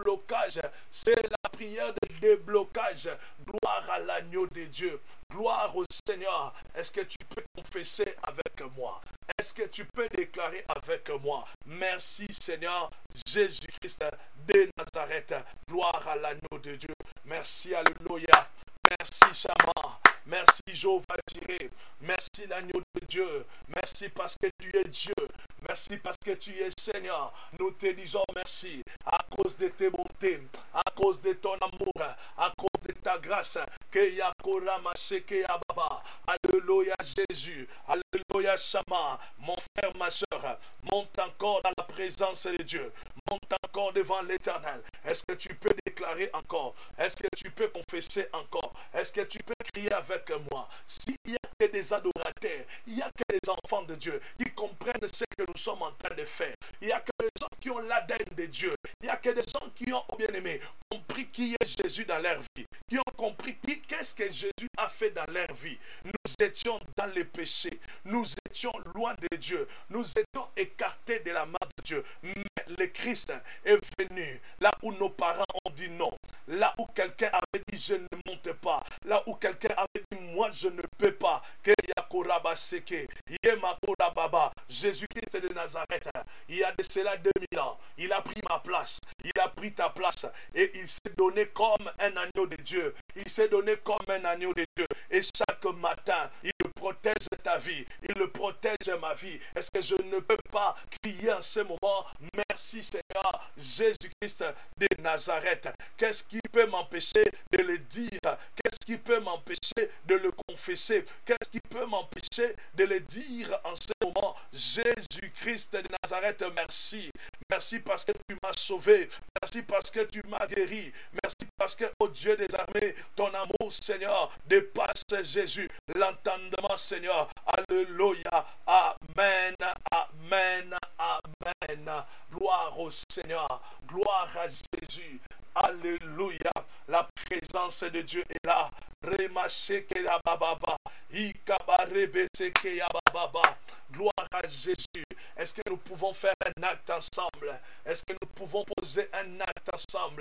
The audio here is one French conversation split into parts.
déblocage. C'est la prière de déblocage. Gloire à l'agneau de Dieu. Gloire au Seigneur. Est-ce que tu peux confesser avec moi? Est-ce que tu peux déclarer avec moi? Merci Seigneur Jésus-Christ de Nazareth. Gloire à l'agneau de Dieu. Merci, alléluia. Merci Shama. Merci Jéhovah Jireh. Merci l'agneau de Dieu. Merci parce que tu es Dieu. Merci parce que tu es Seigneur. Nous te disons merci à cause de tes bontés, à cause de ton amour, à cause de ta grâce. Alléluia Jésus. Alléluia Shama. Mon frère, ma soeur, monte encore dans la présence de Dieu. Monte encore devant l'Éternel. Est-ce que tu peux déclarer encore? Est-ce que tu peux confesser encore? Est-ce que tu peux crier avec moi? S'il n'y a que des adorateurs, il n'y a que des enfants de Dieu qui comprennent ce que nous sommes en train de faire. Il n'y a que des gens qui ont l'ADN de Dieu. Il n'y a que des gens qui ont, bien aimé, compris qui est Jésus dans leur vie. Qui ont compris qu'est-ce que Jésus a fait dans leur vie. Nous étions dans les péchés. Nous étions loin de Dieu. Nous étions écartés de la main de Dieu. Mais le Christ est venu là où nos parents ont dit non. Là où quelqu'un avait dit je ne monte pas. Là où quelqu'un avait dit moi je ne peux pas. Jésus-Christ de Nazareth, il y a de cela 2000 ans, il a pris ma place, il a pris ta place et il s'est donné comme un agneau de Dieu. Il s'est donné comme un agneau de Dieu. Et chaque matin, il protège ta vie, il protège ma vie. Est-ce que je ne peux pas crier en ce moment, merci Seigneur Jésus-Christ de Nazareth? Qu'est-ce qui peut m'empêcher de le dire? Qu'est-ce qui peut m'empêcher de le confesser? Qu'est-ce qui peut m'empêcher de le dire en ce moment? Jésus-Christ de Nazareth, merci. Merci parce que tu m'as sauvé. Merci parce que tu m'as guéri. Merci parce que, oh Dieu des armées, ton amour, Seigneur, dépasse Jésus. L'entendement, Seigneur. Alléluia. Amen. Amen. Amen. Gloire au Seigneur. Gloire à Jésus. Alléluia. La présence de Dieu est là. Gloire à Jésus. Est-ce que nous pouvons faire un acte ensemble? Est-ce que nous pouvons poser un acte ensemble?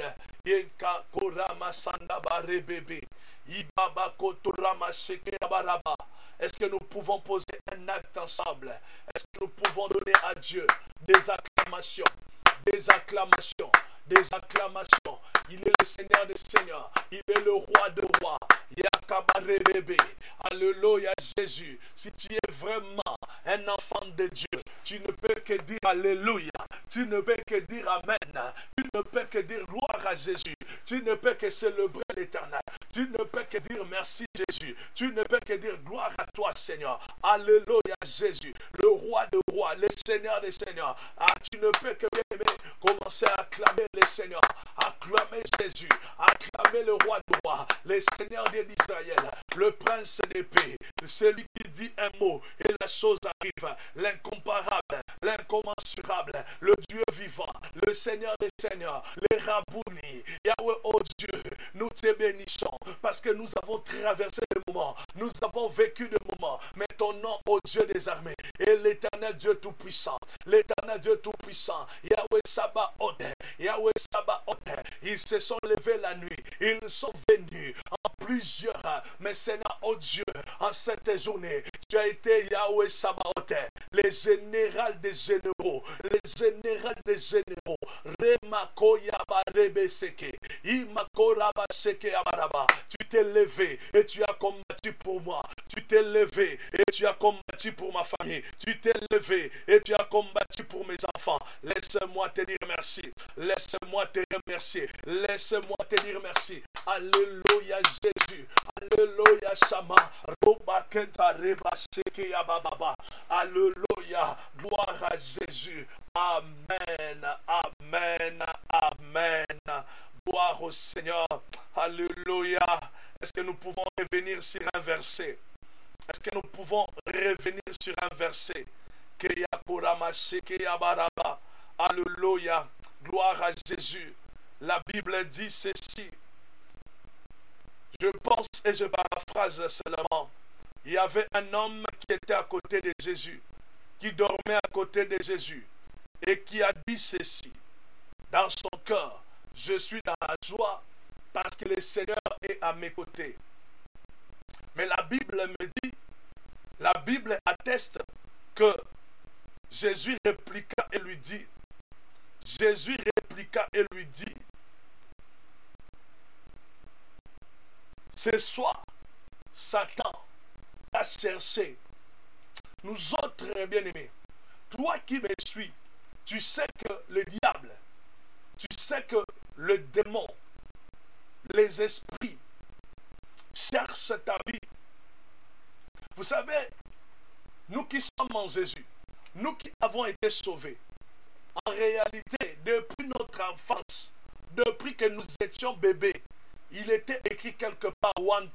Est-ce que nous pouvons poser un acte ensemble? Est-ce que nous pouvons donner à Dieu des acclamations? Des acclamations. Des acclamations. Il est le Seigneur des Seigneurs. Il est le Roi de Rois. Alléluia Jésus. Si tu es vraiment un enfant de Dieu, tu ne peux que dire Alléluia. Tu ne peux que dire Amen. Tu ne peux que dire gloire à Jésus. Tu ne peux que célébrer l'Éternel. Tu ne peux que dire merci Jésus. Tu ne peux que dire gloire à toi Seigneur. Alléluia Jésus. Le Roi de Rois, le Seigneur des Seigneurs. Tu ne peux que bien aimer, commencer à acclamer le Seigneur. Acclamer Jésus. Acclamer le Roi de Rois. Le Seigneur d'Israël. Le Prince d'épée. Celui qui dit un mot et la chose arrive. L'incomparable. L'incommensurable. Le Dieu vivant. Le Seigneur des Seigneurs. Les Rabouni. Yahweh, oh Dieu. Nous te bénissons. Parce que nous avons traversé des moments. Nous avons vécu des moments. Mais ton nom, ô Dieu des armées, est l'Éternel Dieu Tout-Puissant. L'Éternel Dieu Tout-Puissant. Yahweh Sabaoth. Yahweh Sabaoth. Ils se sont levés la nuit. Ils sont venus en plusieurs. Mais Seigneur, ô Dieu, en cette journée, tu as été Yahweh Sabaoth. Les généraux des généraux. Les généraux des généraux. Remako Yabarebe Seke. Imakoraba Seke Abaraba. Tu t'es levé et tu as combattu pour moi. Tu t'es levé et tu as combattu pour ma famille. Tu t'es levé et tu as combattu pour mes enfants. Laisse-moi te dire merci. Laisse-moi te remercier. Laisse-moi te dire merci. Alléluia Jésus. Alléluia Shama. Alléluia. Gloire à Jésus. Amen. Amen. Amen. Gloire au Seigneur. Alléluia. Est-ce que nous pouvons revenir sur un verset? Est-ce que nous pouvons revenir sur un verset? Alléluia. Gloire à Jésus. La Bible dit ceci. Je pense et je paraphrase seulement. Il y avait un homme qui était à côté de Jésus, qui dormait à côté de Jésus, et qui a dit ceci dans son cœur. je suis dans la joie parce que le Seigneur est à mes côtés. Mais la Bible me dit, la Bible atteste que Jésus répliqua et lui dit, ce soir, Satan a cherché. Nous autres bien-aimés, toi qui me suis, tu sais que le diable, tu sais que le démon, les esprits cherchent ta vie. Vous savez, nous qui sommes en Jésus, nous qui avons été sauvés, en réalité, depuis notre enfance, depuis que nous étions bébés, il était écrit quelque part « wanted ».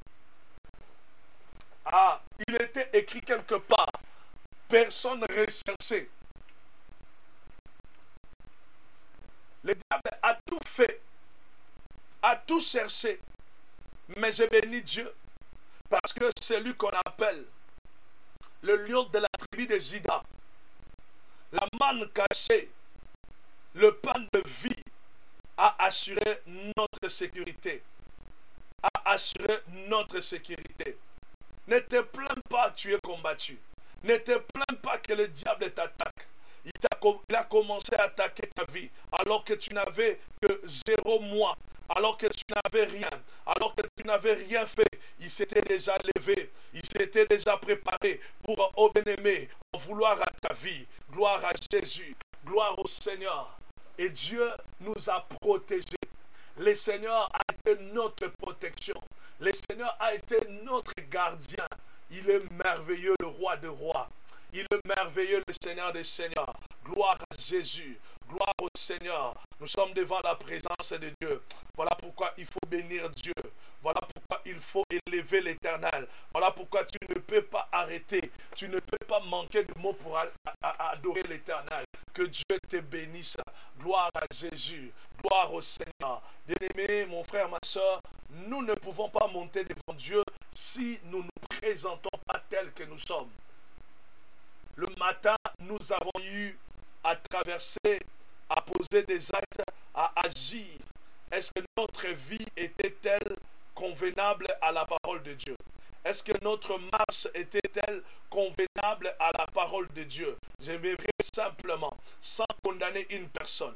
Ah, il était écrit quelque part « personne recherchée ». Le diable a tout fait, a tout cherché, mais je bénis Dieu parce que c'est lui qu'on appelle le lion de la tribu de Juda, la manne cachée, le pain de vie, a assuré notre sécurité. A assuré notre sécurité. Ne te plains pas, tu es combattu. Ne te plains pas que le diable t'attaque. Il a commencé à attaquer ta vie alors que tu n'avais que 0 mois, alors que tu n'avais rien, alors que tu n'avais rien fait. Il s'était déjà levé, il s'était déjà préparé pour, oh bien-aimé, en vouloir à ta vie. Gloire à Jésus, gloire au Seigneur. Et Dieu nous a protégés. Le Seigneur a été notre protection. Le Seigneur a été notre gardien. Il est merveilleux, le roi des rois. Il est merveilleux, le Seigneur des seigneurs. Gloire à Jésus. Gloire au Seigneur. Nous sommes devant la présence de Dieu. Voilà pourquoi il faut bénir Dieu. Voilà pourquoi il faut élever l'Éternel. Voilà pourquoi tu ne peux pas arrêter. Tu ne peux pas manquer de mots pour adorer l'Éternel. Que Dieu te bénisse. Gloire à Jésus. Gloire au Seigneur. Bien-aimé, mon frère, ma soeur, nous ne pouvons pas monter devant Dieu si nous ne nous présentons pas tels que nous sommes. Le matin, nous avons eu à traverser, à poser des actes, à agir. Est-ce que notre vie était-elle convenable à la parole de Dieu? Est-ce que notre marche était-elle convenable à la parole de Dieu? J'aimerais simplement, sans condamner une personne,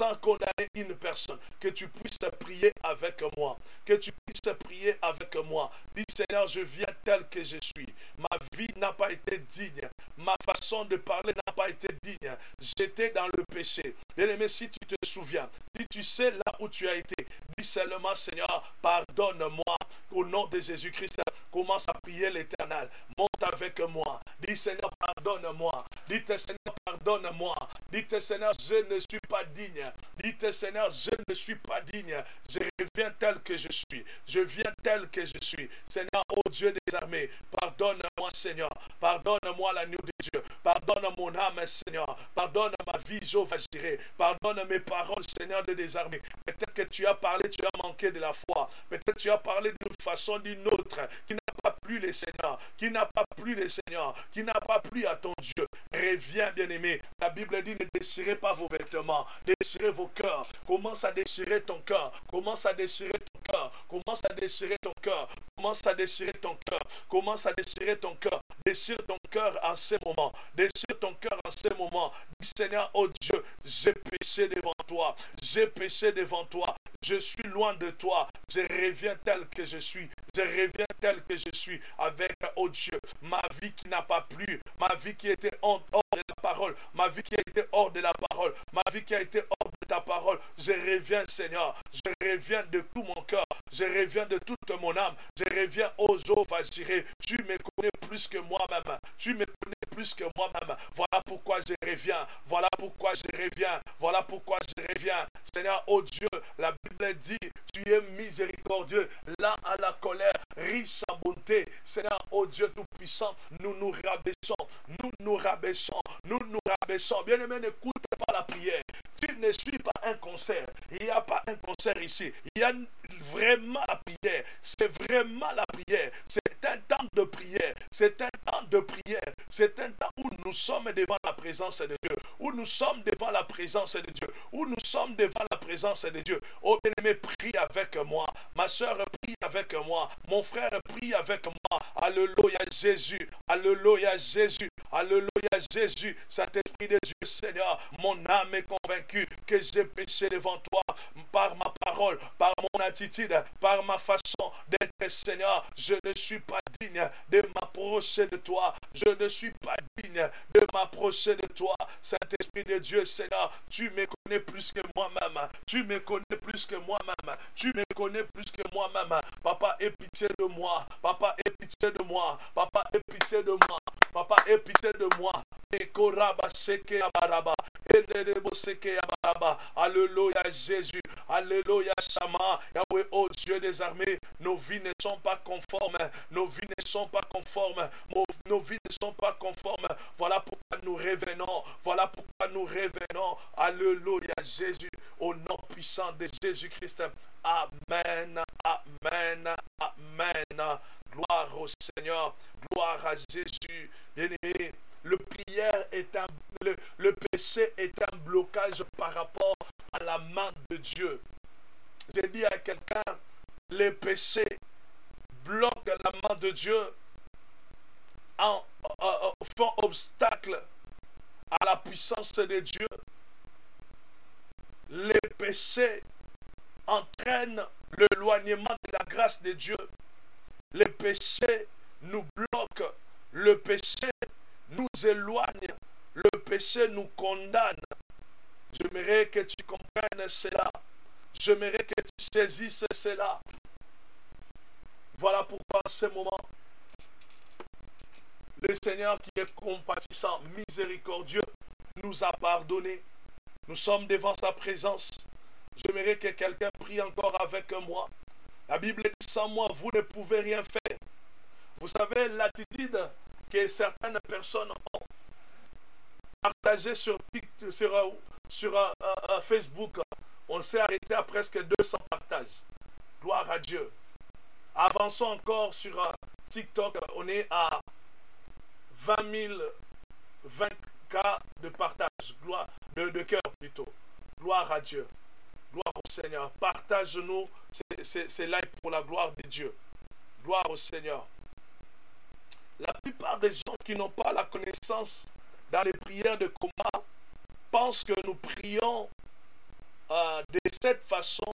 que tu puisses prier avec moi. Que tu puisses prier avec moi. Dis Seigneur, je viens tel que je suis. Ma vie n'a pas été digne. Ma façon de parler n'a pas été digne. J'étais dans le péché. Bien-aimé, si tu te souviens, si tu sais là où tu as été, dis seulement Seigneur, pardonne-moi. Au nom de Jésus-Christ, commence à prier l'Éternel. Monte avec moi. Dis Seigneur, pardonne-moi. Dites Seigneur, pardonne-moi. Dites Seigneur, je ne suis pas digne. Dites Seigneur, je ne suis pas digne. Je reviens tel que je suis. Je viens tel que je suis. Seigneur, ô Dieu des armées, pardonne-moi Seigneur. Pardonne-moi l'agneau de Dieu. Pardonne mon âme Seigneur. Pardonne ma vie, Jéhovah Jireh. Pardonne mes paroles Seigneur des armées. Peut-être que tu as parlé, tu as manqué de la foi. Peut-être que tu as parlé d'une façon, d'une autre, qui n'a pas plu les Seigneurs, qui n'a pas plu les Seigneurs, qui n'a pas plu à ton Dieu. Reviens, bien-aimé. La Bible dit, ne déchirez pas vos vêtements, déchirez vos cœurs. Commence à déchirer ton cœur. Commence à déchirer ton cœur. Commence à déchirer ton cœur. Commence à déchirer ton cœur. Commence à déchirer ton cœur. Déchire ton cœur en ce moment. Déchire ton cœur en ce moment. Dis Seigneur, oh Dieu, j'ai péché devant toi. J'ai péché devant toi. Je suis loin de toi. Je reviens tel que je suis. Je reviens tel que je suis avec, oh Dieu, ma vie qui n'a pas plu, ma vie qui était hors de la parole, ma vie qui a été hors de la parole, ma vie qui a été hors de ta parole. Je reviens, Seigneur. Je reviens de tout mon cœur. Je reviens de toute mon âme. Je reviens, oh Jéhovah Jireh. Tu me connais plus que moi-même. Tu me connais plus que moi-même. Voilà pourquoi je reviens. Voilà pourquoi je reviens. Voilà pourquoi je reviens. Seigneur, oh Dieu, la Bible dit, tu es miséricordieux, lent à la colère, riche en bonté. Seigneur, oh Dieu Tout-Puissant, nous nous rabaissons. Nous nous rabaissons. Nous nous rabaissons. Bien-aimé, n'écoute pas la prière. Tu ne suis pas un concert. Il n'y a pas un concert ici. Il y a vraiment la prière. C'est vraiment la prière. C'est un temps temps de prière. C'est un temps de prière. C'est un temps où nous sommes devant la présence de Dieu. Où nous sommes devant la présence de Dieu. Où nous sommes devant la présence de Dieu. Oh bien-aimé, prie avec moi. Ma soeur, prie avec moi. Mon frère, prie avec moi. Alléluia Jésus. Alléluia Jésus. Alléluia Jésus. Saint-Esprit de Dieu, Seigneur, mon âme est convaincue que j'ai péché devant toi par ma parole, par mon attitude, par ma façon d'être, Seigneur. Je ne suis pas digne de m'approcher de toi. Je ne suis pas digne de m'approcher de toi. Saint-Esprit de Dieu, Seigneur, tu me connais plus que moi-même. Tu me connais plus que moi-même. Tu me connais plus que moi-même. Papa, aie pitié de moi. Papa, aie pitié de moi. Papa, aie pitié de moi. Papa, aie pitié de moi. Alléluia Jésus. Alléluia Shama. Yahweh, oh Dieu des armées, nos vies ne sont pas conformes. Nos vies ne sont pas conformes. Nos vies ne sont pas conformes. Voilà pourquoi nous revenons. Voilà pourquoi nous revenons. Alléluia Jésus. Au nom puissant de Jésus-Christ. Amen. Amen. Amen. Gloire au Seigneur. Gloire à Jésus. Bien-aimé, le péché est un blocage par rapport à la main de Dieu. J'ai dit à quelqu'un, le péché bloque la main de Dieu, font obstacle à la puissance de Dieu. Le péché entraîne l'éloignement de la grâce de Dieu. Le péché nous bloque. Le péché nous éloigne. Le péché nous condamne. J'aimerais que tu comprennes cela. J'aimerais que tu saisisses cela. Voilà pourquoi en ce moment, le Seigneur qui est compatissant, miséricordieux, nous a pardonné. Nous sommes devant sa présence. J'aimerais que quelqu'un prie encore avec moi. La Bible dit, sans moi, vous ne pouvez rien faire. Vous savez l'attitude que certaines personnes ont partagée sur Facebook. On s'est arrêté à presque 200 partages. Gloire à Dieu. Avançons encore sur TikTok. On est à 20 cas de partage. Gloire, de cœur plutôt. Gloire à Dieu. Gloire au Seigneur. Partage-nous. C'est là pour la gloire de Dieu. Gloire au Seigneur. La plupart des gens qui n'ont pas la connaissance dans les prières de combat pensent que nous prions de cette façon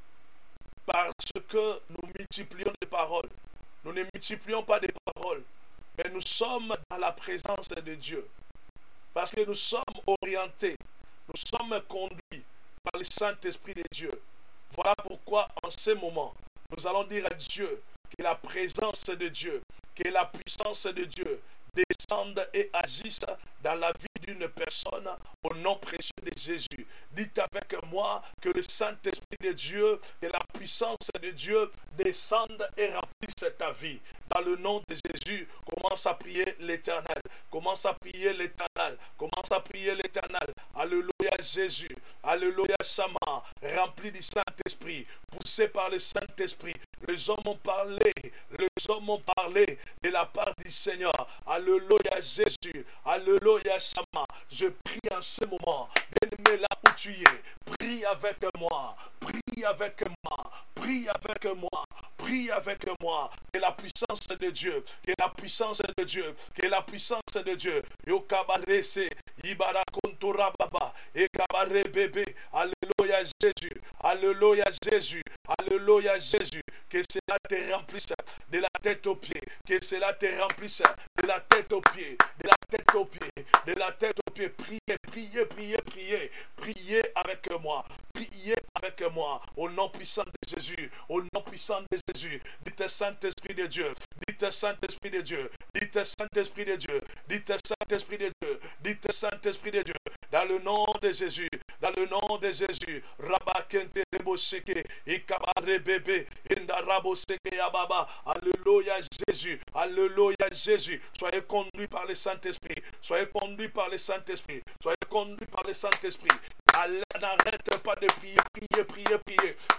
parce que nous multiplions des paroles. Nous ne multiplions pas des paroles, mais nous sommes dans la présence de Dieu. Parce que nous sommes orientés, nous sommes conduits par le Saint-Esprit de Dieu. Voilà pourquoi en ce moment, nous allons dire à Dieu que la présence de Dieu, que la puissance de Dieu descende et agisse dans la vie d'une personne au nom précieux de Jésus. Dites avec moi que le Saint-Esprit de Dieu, que la puissance de Dieu descende et remplisse ta vie. Dans le nom de Jésus, commence à prier l'Éternel. Commence à prier l'Éternel. Commence à prier l'Éternel. Alléluia Jésus. Alléluia Sama. Rempli du Saint-Esprit. Poussé par le Saint-Esprit. Les hommes ont parlé. Les hommes ont parlé de la part du Seigneur. Alléluia Jésus. Alléluia Sama. Je prie en ce moment. Bien-aimé, là où tu es, prie avec moi. Prie avec moi. Prie avec moi. Prie avec moi. Que la puissance de Dieu. Que la puissance de Dieu. Que la puissance de Dieu. Yokabarese. Ibarakontorababa. Ekabarebebe. Alléluia Jésus. Alléluia Jésus. Alléluia Jésus. Que cela te remplisse de la tête aux pieds. Que cela te remplisse de la tête aux pieds. De la tête aux pieds. De la tête aux pieds. Priez, priez, priez, priez. Priez avec moi. Priez avec moi. Au nom puissant de Jésus. Au nom puissant de Jésus. Dites Saint-Esprit de Dieu. Dites Saint-Esprit de Dieu. Dites Saint-Esprit de Dieu. Dites Saint-Esprit de Dieu. Dites Saint-Esprit de Dieu. Dans le nom de Jésus. Dans le nom de Jésus. Rabakente reboseke. Ikabare bebe. Indaraboseke yababa. Alléluia Jésus. Alléluia Jésus. Soyez conduits par le Saint-Esprit. Soyez conduits par le Saint-Esprit. Soyez conduits par le Saint-Esprit. N'arrête pas de prier, prier, prier, prier.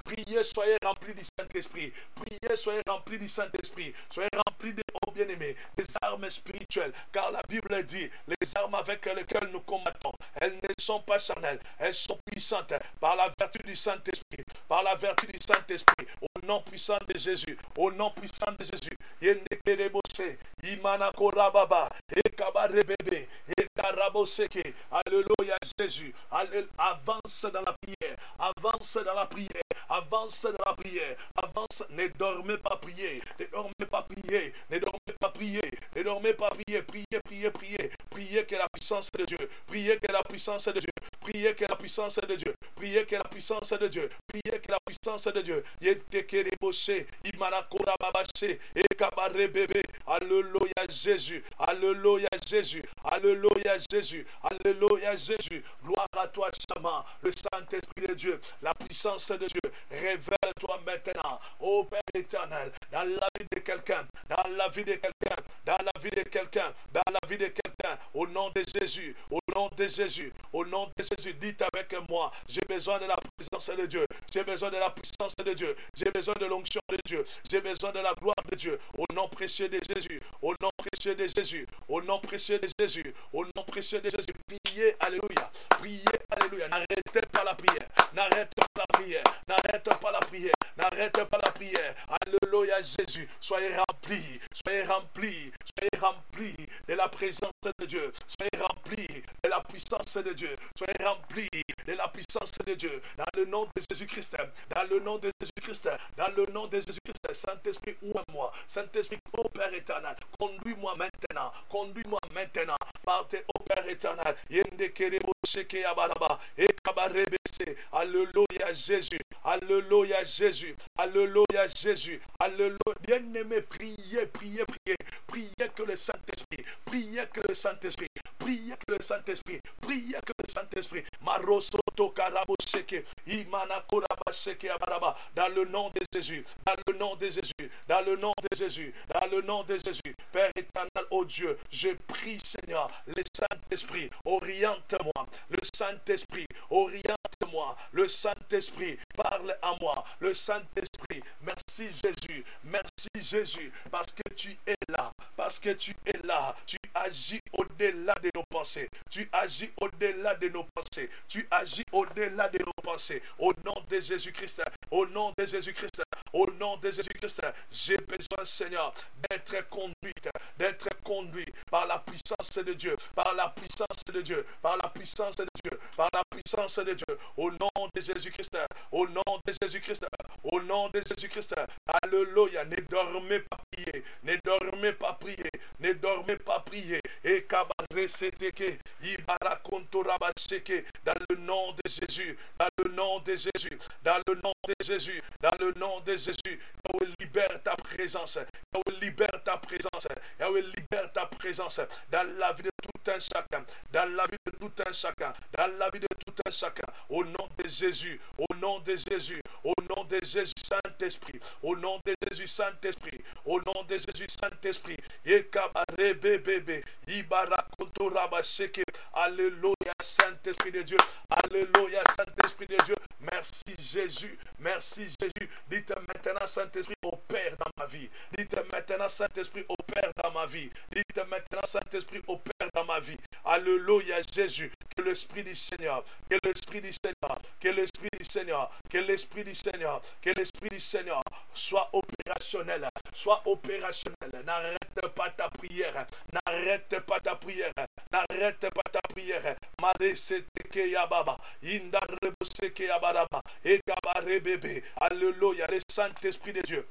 Priez, soyez remplis du Saint-Esprit. Priez, soyez remplis du Saint-Esprit. Soyez remplis de haut bien-aimés, des armes spirituelles. Car la Bible dit, les armes avec lesquelles nous combattons, elles ne sont pas charnelles, elles sont puissantes par la vertu du Saint-Esprit. Par la vertu du Saint-Esprit. Au nom puissant de Jésus. Au nom puissant de Jésus. Yendekerebose, Imana Korababa, Ekabarebebe, Ekaraboseke. Alléluia Jésus. Avance dans la prière. Avance dans la prière. Avance dans la prière. Avance. Ne dormez pas prier. Ne dormez pas prier. Ne dormez pas prier. Ne dormez pas prier. Priez, priez, priez. Priez que la puissance de Dieu. Priez que la puissance de Dieu. Priez que la puissance de Dieu. Priez que la puissance de Dieu. Priez que la puissance de Dieu. Yetekereboshe, Imanakorababashe, Ekabarebebe. Alléluia Jésus. Alléluia Jésus. Alléluia Jésus. Alléluia Jésus. Gloire à toi, Shama, le Saint-Esprit de Dieu, la puissance de Dieu. Révèle-toi maintenant, ô Père éternel, dans la vie de quelqu'un, dans la vie de quelqu'un, dans la vie de quelqu'un, dans la vie de quelqu'un, au nom de Jésus, au nom de Jésus, au nom de Jésus. Dites avec moi, j'ai besoin de la présence de Dieu, j'ai besoin de la puissance de Dieu, j'ai besoin de l'onction de Dieu, j'ai besoin de la gloire de Dieu, au nom précieux de Jésus, au nom précieux de Jésus, au nom précieux de Jésus, au nom précieux de Jésus. Priez, alléluia, priez, alléluia. N'arrêtez pas la prière, n'arrêtez pas la prière, n'arrêtez pas la prière, n'arrêtez pas la prière. Alléluia Jésus, soyez remplis, soyez remplis, soyez remplis de la présence de Dieu, soyez remplis de la puissance de Dieu, soyez remplis de la puissance de Dieu, dans le nom de Jésus-Christ, dans le nom de Jésus-Christ, dans le nom de Jésus-Christ. Saint-Esprit, ouvre-moi, Saint-Esprit, ô Père éternel, conduis-moi maintenant, par tes, ô Père éternel. Alléluia Jésus, alléluia Jésus, alléluia Jésus, alléluia. Bien-aimé, priez, priez, priez, priez que le Saint-Esprit, priez que le Saint-Esprit, priez que le Saint-Esprit, priez que le Saint-Esprit, Marosoto Karaboseke, Imana Korabaseke Abaraba, dans le nom de Jésus, dans le nom de Jésus, dans le nom de Jésus, dans le nom de Jésus. Père éternel, ô Dieu, je prie Seigneur, le Saint-Esprit, oriente-moi, le Saint-Esprit, oriente-moi, le Saint-Esprit, parle à moi, le Saint-Esprit. Merci Jésus, parce que tu es là, parce que tu es là, tu agis au-delà de nos pensées, tu agis au-delà de nos pensées, tu agis au-delà de nos pensées, au nom de Jésus-Christ, au nom de Jésus-Christ, au nom de Jésus-Christ. J'ai besoin, Seigneur, d'être conduit par la puissance de Dieu, par la puissance de Dieu, par la puissance de Dieu, par la puissance de Dieu, au nom de Jésus-Christ, au nom de Jésus-Christ, au nom de Jésus-Christ. Alléluia. Ne dormez pas prier, ne dormez pas prier, ne dormez pas prier. Et kabareseteke, ibarakontorabaseke, dans le nom de Jésus, dans le nom de Jésus, dans le nom de Jésus, dans le nom de Jésus. Yahweh, libère ta présence, Yahweh, libère ta présence, Yahweh, libère ta présence dans la vie de tout un chacun, dans la vie de tout un chacun, dans la vie de tout un chacun, au nom de Jésus, au nom de Jésus, au nom de Jésus, Saint-Esprit, au nom de Jésus, Saint-Esprit, au nom de Jésus, Saint-Esprit. Yekabarebebebe, ibarakontorabaseke. Alléluia, Saint-Esprit de Dieu, alléluia, Saint-Esprit de Dieu. Merci Jésus, merci Jésus. Dites maintenant, Saint-Esprit, opère dans ma vie. Dites maintenant, Saint-Esprit, opère dans ma vie. Dites maintenant, Saint-Esprit, opère dans ma vie. Alléluia, Jésus. Que l'Esprit du Seigneur, que l'Esprit du Seigneur, que l'Esprit du Seigneur, que l'Esprit du Seigneur, que l'Esprit du Seigneur soit opérationnel, soit opérationnel. N'arrête pas ta prière, n'arrête pas ta prière, n'arrête pas ta prière. Mareseteke yababa, indareboseke yabaraba, ekabarebebe. Alléluia, le Saint-Esprit de Dieu.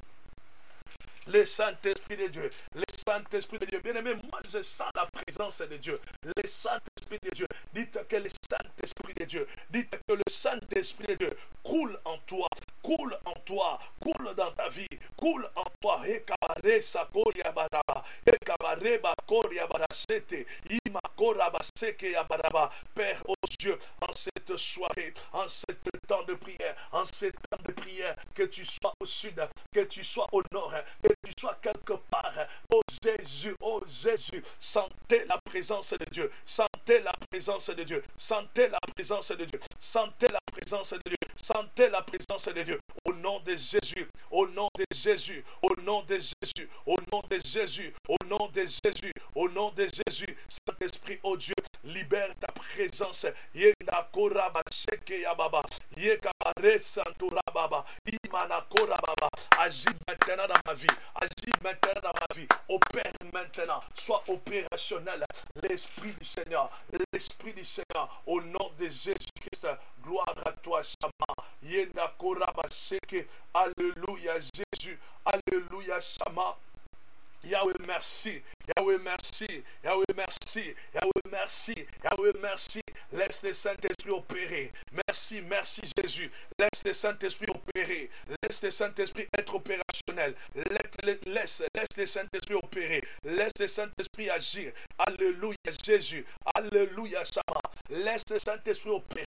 Le Saint-Esprit de Dieu, le Saint-Esprit de Dieu. Bien-aimé, moi je sens la présence de Dieu. Le Saint-Esprit de Dieu. Dites que le Saint-Esprit de Dieu, dites que le Saint-Esprit de Dieu coule en toi, coule en toi, coule dans ta vie, coule en toi. Ekabare sakoria baraba, ekabare bakoria barasete, imakora baseke yabaraba. Père, oh Dieu, en cette soirée, en ce temps de prière, en ce temps de prière, que tu sois au sud, que tu sois au nord, que tu sois quelque part. Oh Jésus, sentez la présence de Dieu, sentez la présence de Dieu, sentez la présence de Dieu, sentez la présence de Dieu, sentez la présence de Dieu. Au nom de Jésus, au nom de Jésus, au nom de Jésus, au nom de Jésus, au nom de Jésus, au nom de Jésus, Saint-Esprit, oh Dieu, libère ta présence. Yenda koraba sheke ya baba, yekabare santura baba, imana koraba. Agis maintenant dans ma vie, agis maintenant dans ma vie, opère maintenant, sois opérationnel. L'Esprit du Seigneur, l'Esprit du Seigneur, au nom de Jésus-Christ, gloire à toi, Shama. Yenda koraba sheke, alléluia Jésus, alléluia Shama. Yahweh, merci. Yahweh, merci. Yahweh, merci. Yahweh, merci. Yahweh, merci. Laisse le Saint-Esprit opérer. Merci, merci Jésus. Laisse le Saint-Esprit opérer. Laisse le Saint-Esprit être opérationnel. Laisse le Saint-Esprit opérer. Laisse le Saint-Esprit agir. Alléluia Jésus. Alléluia Shama. Laisse le Saint-Esprit opérer.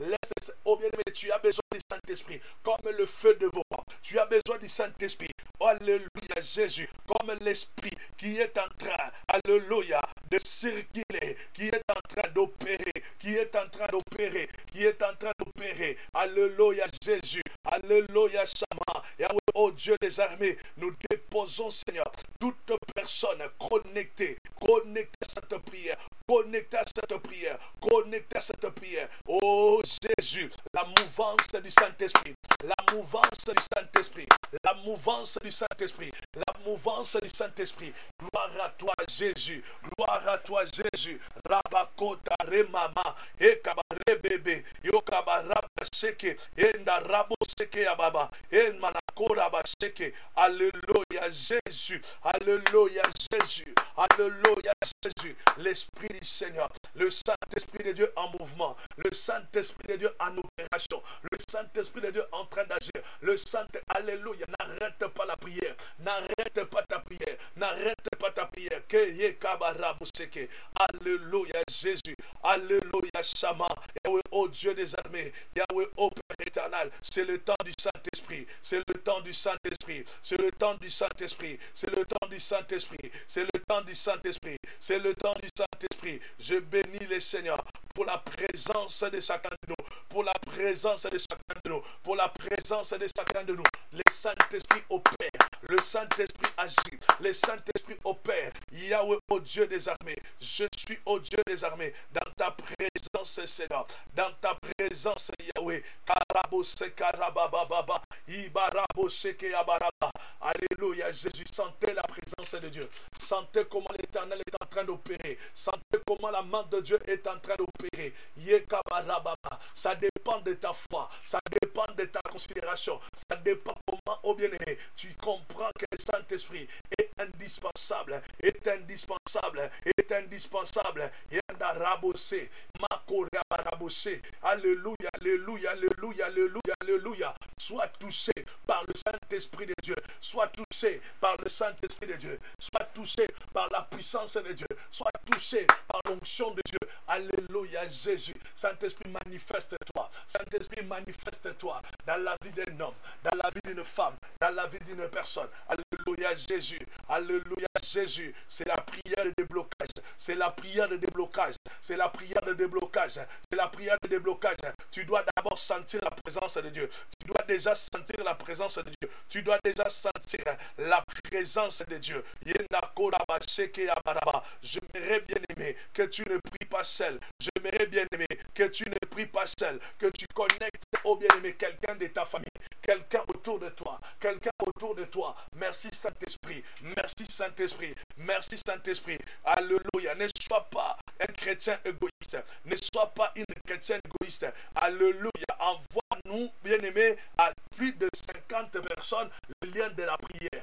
Oh bien-aimé, tu as besoin du Saint-Esprit. Comme le feu de vos pas. Tu as besoin du Saint-Esprit. Alléluia Jésus. Comme l'Esprit qui est en train, alléluia, de circuler, qui est en train d'opérer, qui est en train d'opérer, qui est en train d'opérer. Alléluia Jésus. Alléluia Shama. Yahweh, oh Dieu des armées, nous déposons, Seigneur, toute personne connectée à cette prière. Connecté à cette prière, connecté à cette prière. Oh Jésus, la mouvance du Saint-Esprit, la mouvance du Saint-Esprit, la mouvance du Saint-Esprit, la mouvance du Saint-Esprit. Gloire à toi Jésus, gloire à toi Jésus. Rabakota remama, ekabare bebe, yokabaraba seke, enda rabo seke ababa, en manakora baseke. Alléluia Jésus, alléluia Jésus, alléluia Jésus. L'Esprit du Seigneur, le Saint-Esprit de Dieu en mouvement, le Saint-Esprit de Dieu en opération, le Saint-Esprit de Dieu en train d'agir, le Saint, alléluia, n'arrête pas la prière, n'arrête pas ta prière, n'arrête pas ta prière, alléluia Jésus, alléluia Shama, Yahweh, oh Dieu des armées, Yahweh, oh Père éternel, c'est le temps du Saint-Esprit, c'est le temps du Saint-Esprit, c'est le temps du Saint-Esprit, c'est le temps du Saint-Esprit, c'est le temps du Saint-Esprit, c'est le temps du Saint-Esprit. Je bénis le Seigneur pour la présence de chacun de nous, pour la présence de chacun de nous, pour la présence de chacun de nous. Le Saint-Esprit opère, le Saint-Esprit agit, le Saint-Esprit opère. Yahweh, au Dieu des armées, je suis au Dieu des armées, dans ta présence Seigneur, dans ta présence Yahweh. Karabose karabababa, ibarabose keyabaraba. Alléluia Jésus, sentez la présence de Dieu, sentez comment l'Éternel est en train d'opérer, sentez comment la main de Dieu est en train d'opérer. Ça dépend de ta foi, ça dépend de ta considération, ça dépend comment, oh bien-aimé, tu comprends que le Saint-Esprit est indispensable, est indispensable, est indispensable. Alléluia, alléluia, alléluia, alléluia, alléluia. Sois touché par le Saint-Esprit de Dieu, sois touché par le Saint-Esprit de Dieu, sois touché par la puissance de Dieu, sois touché par l'onction de Dieu. Alléluia Jésus. Saint-Esprit, manifeste-toi. Saint-Esprit, manifeste-toi dans la vie d'un homme, dans la vie d'une femme, dans la vie d'une personne. Alléluia Jésus. Alléluia Jésus. C'est la prière de déblocage. C'est la prière de déblocage. C'est la prière de déblocage. C'est la prière de déblocage. Tu dois d'abord sentir la présence de Dieu. Tu dois déjà sentir la présence de Dieu. Tu dois déjà sentir la présence de Dieu. J'aimerais bien aimer que tu ne pries pas seul. J'aimerais bien aimer que tu ne pries pas seul. Que tu connectes au bien aimé quelqu'un de ta famille. Quelqu'un autour de toi. Quelqu'un autour de toi. Merci Saint-Esprit. Merci Saint-Esprit. Merci Saint-Esprit. Alléluia. Ne sois pas un chrétien égoïste. Ne sois pas une chrétienne égoïste. Alléluia. Envoie-nous, bien-aimés, à plus de 50 personnes le lien de la prière.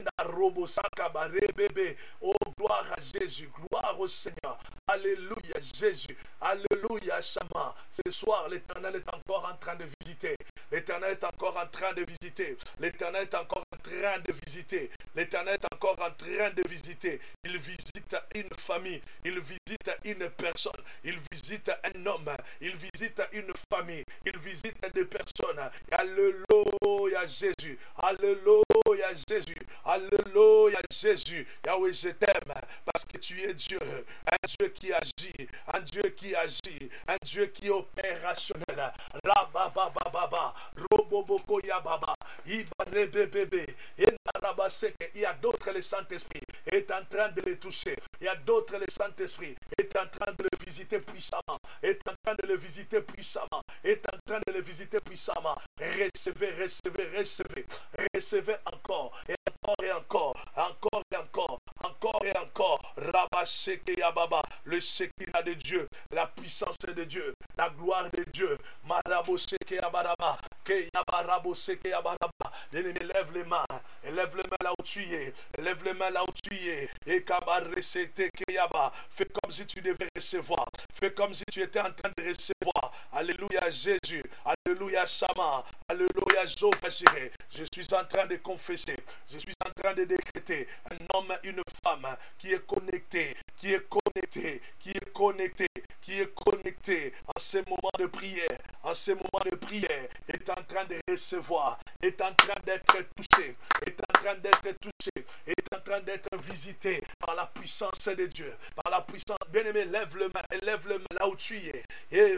Oh, gloire à Jésus. Gloire au Seigneur. Alléluia Jésus. Alléluia Shama. Ce soir, l'Éternel est encore en train de visiter. L'Éternel est encore en train de visiter. L'Éternel est encore en train de visiter. L'Éternel est encore en train de visiter. Il visite une famille. Il visite une personne. Il visite un homme. Il visite une famille. Il visite des personnes. Alléluia Jésus. Alléluia Alléluia Jésus. Alléluia Jésus. Yahweh, je t'aime parce que tu es Dieu. Un Dieu qui agit. Un Dieu qui agit. Un Dieu qui est opérationnel. Rababababa. Roboboko Yababa. Ibarebebebe. Il y a d'autres, le Saint-Esprit est en train de les toucher. Il y a d'autres, le Saint-Esprit est en train de le visiter puissamment. Est en train de le visiter puissamment. Est en train de le visiter puissamment. Recevez, recevez, recevez. Recevez encore et encore et encore. Encore et encore. Encore et encore. Rabasheke Yababa. Le Shekinah de Dieu. La puissance de Dieu. La gloire de Dieu. Maraboseke Yabaraba. Ke Yabaraboseke Yabaraba. Bien-aimé, lève les mains. Lève les mains là où tu es. Lève les mains là où tu es. Et Kabaresete Keyaba. Fais comme si tu devais recevoir. Fais comme si tu étais en train de recevoir. Alléluia Jésus. Alléluia Shama. Alléluia Jéhovah Jireh. Je suis en train de confesser. Je suis en train de décréter. Un homme, une femme qui est connecté. Qui est connecté. Qui est connecté. Qui est connecté en ces moments de prière. En ces moments de prière. Est en train de recevoir. Est en train d'être touché. Est en train d'être touché. Est en train d'être visité par la puissance de Dieu. Par la puissance. Bien-aimé, lève le main là où tu es. Et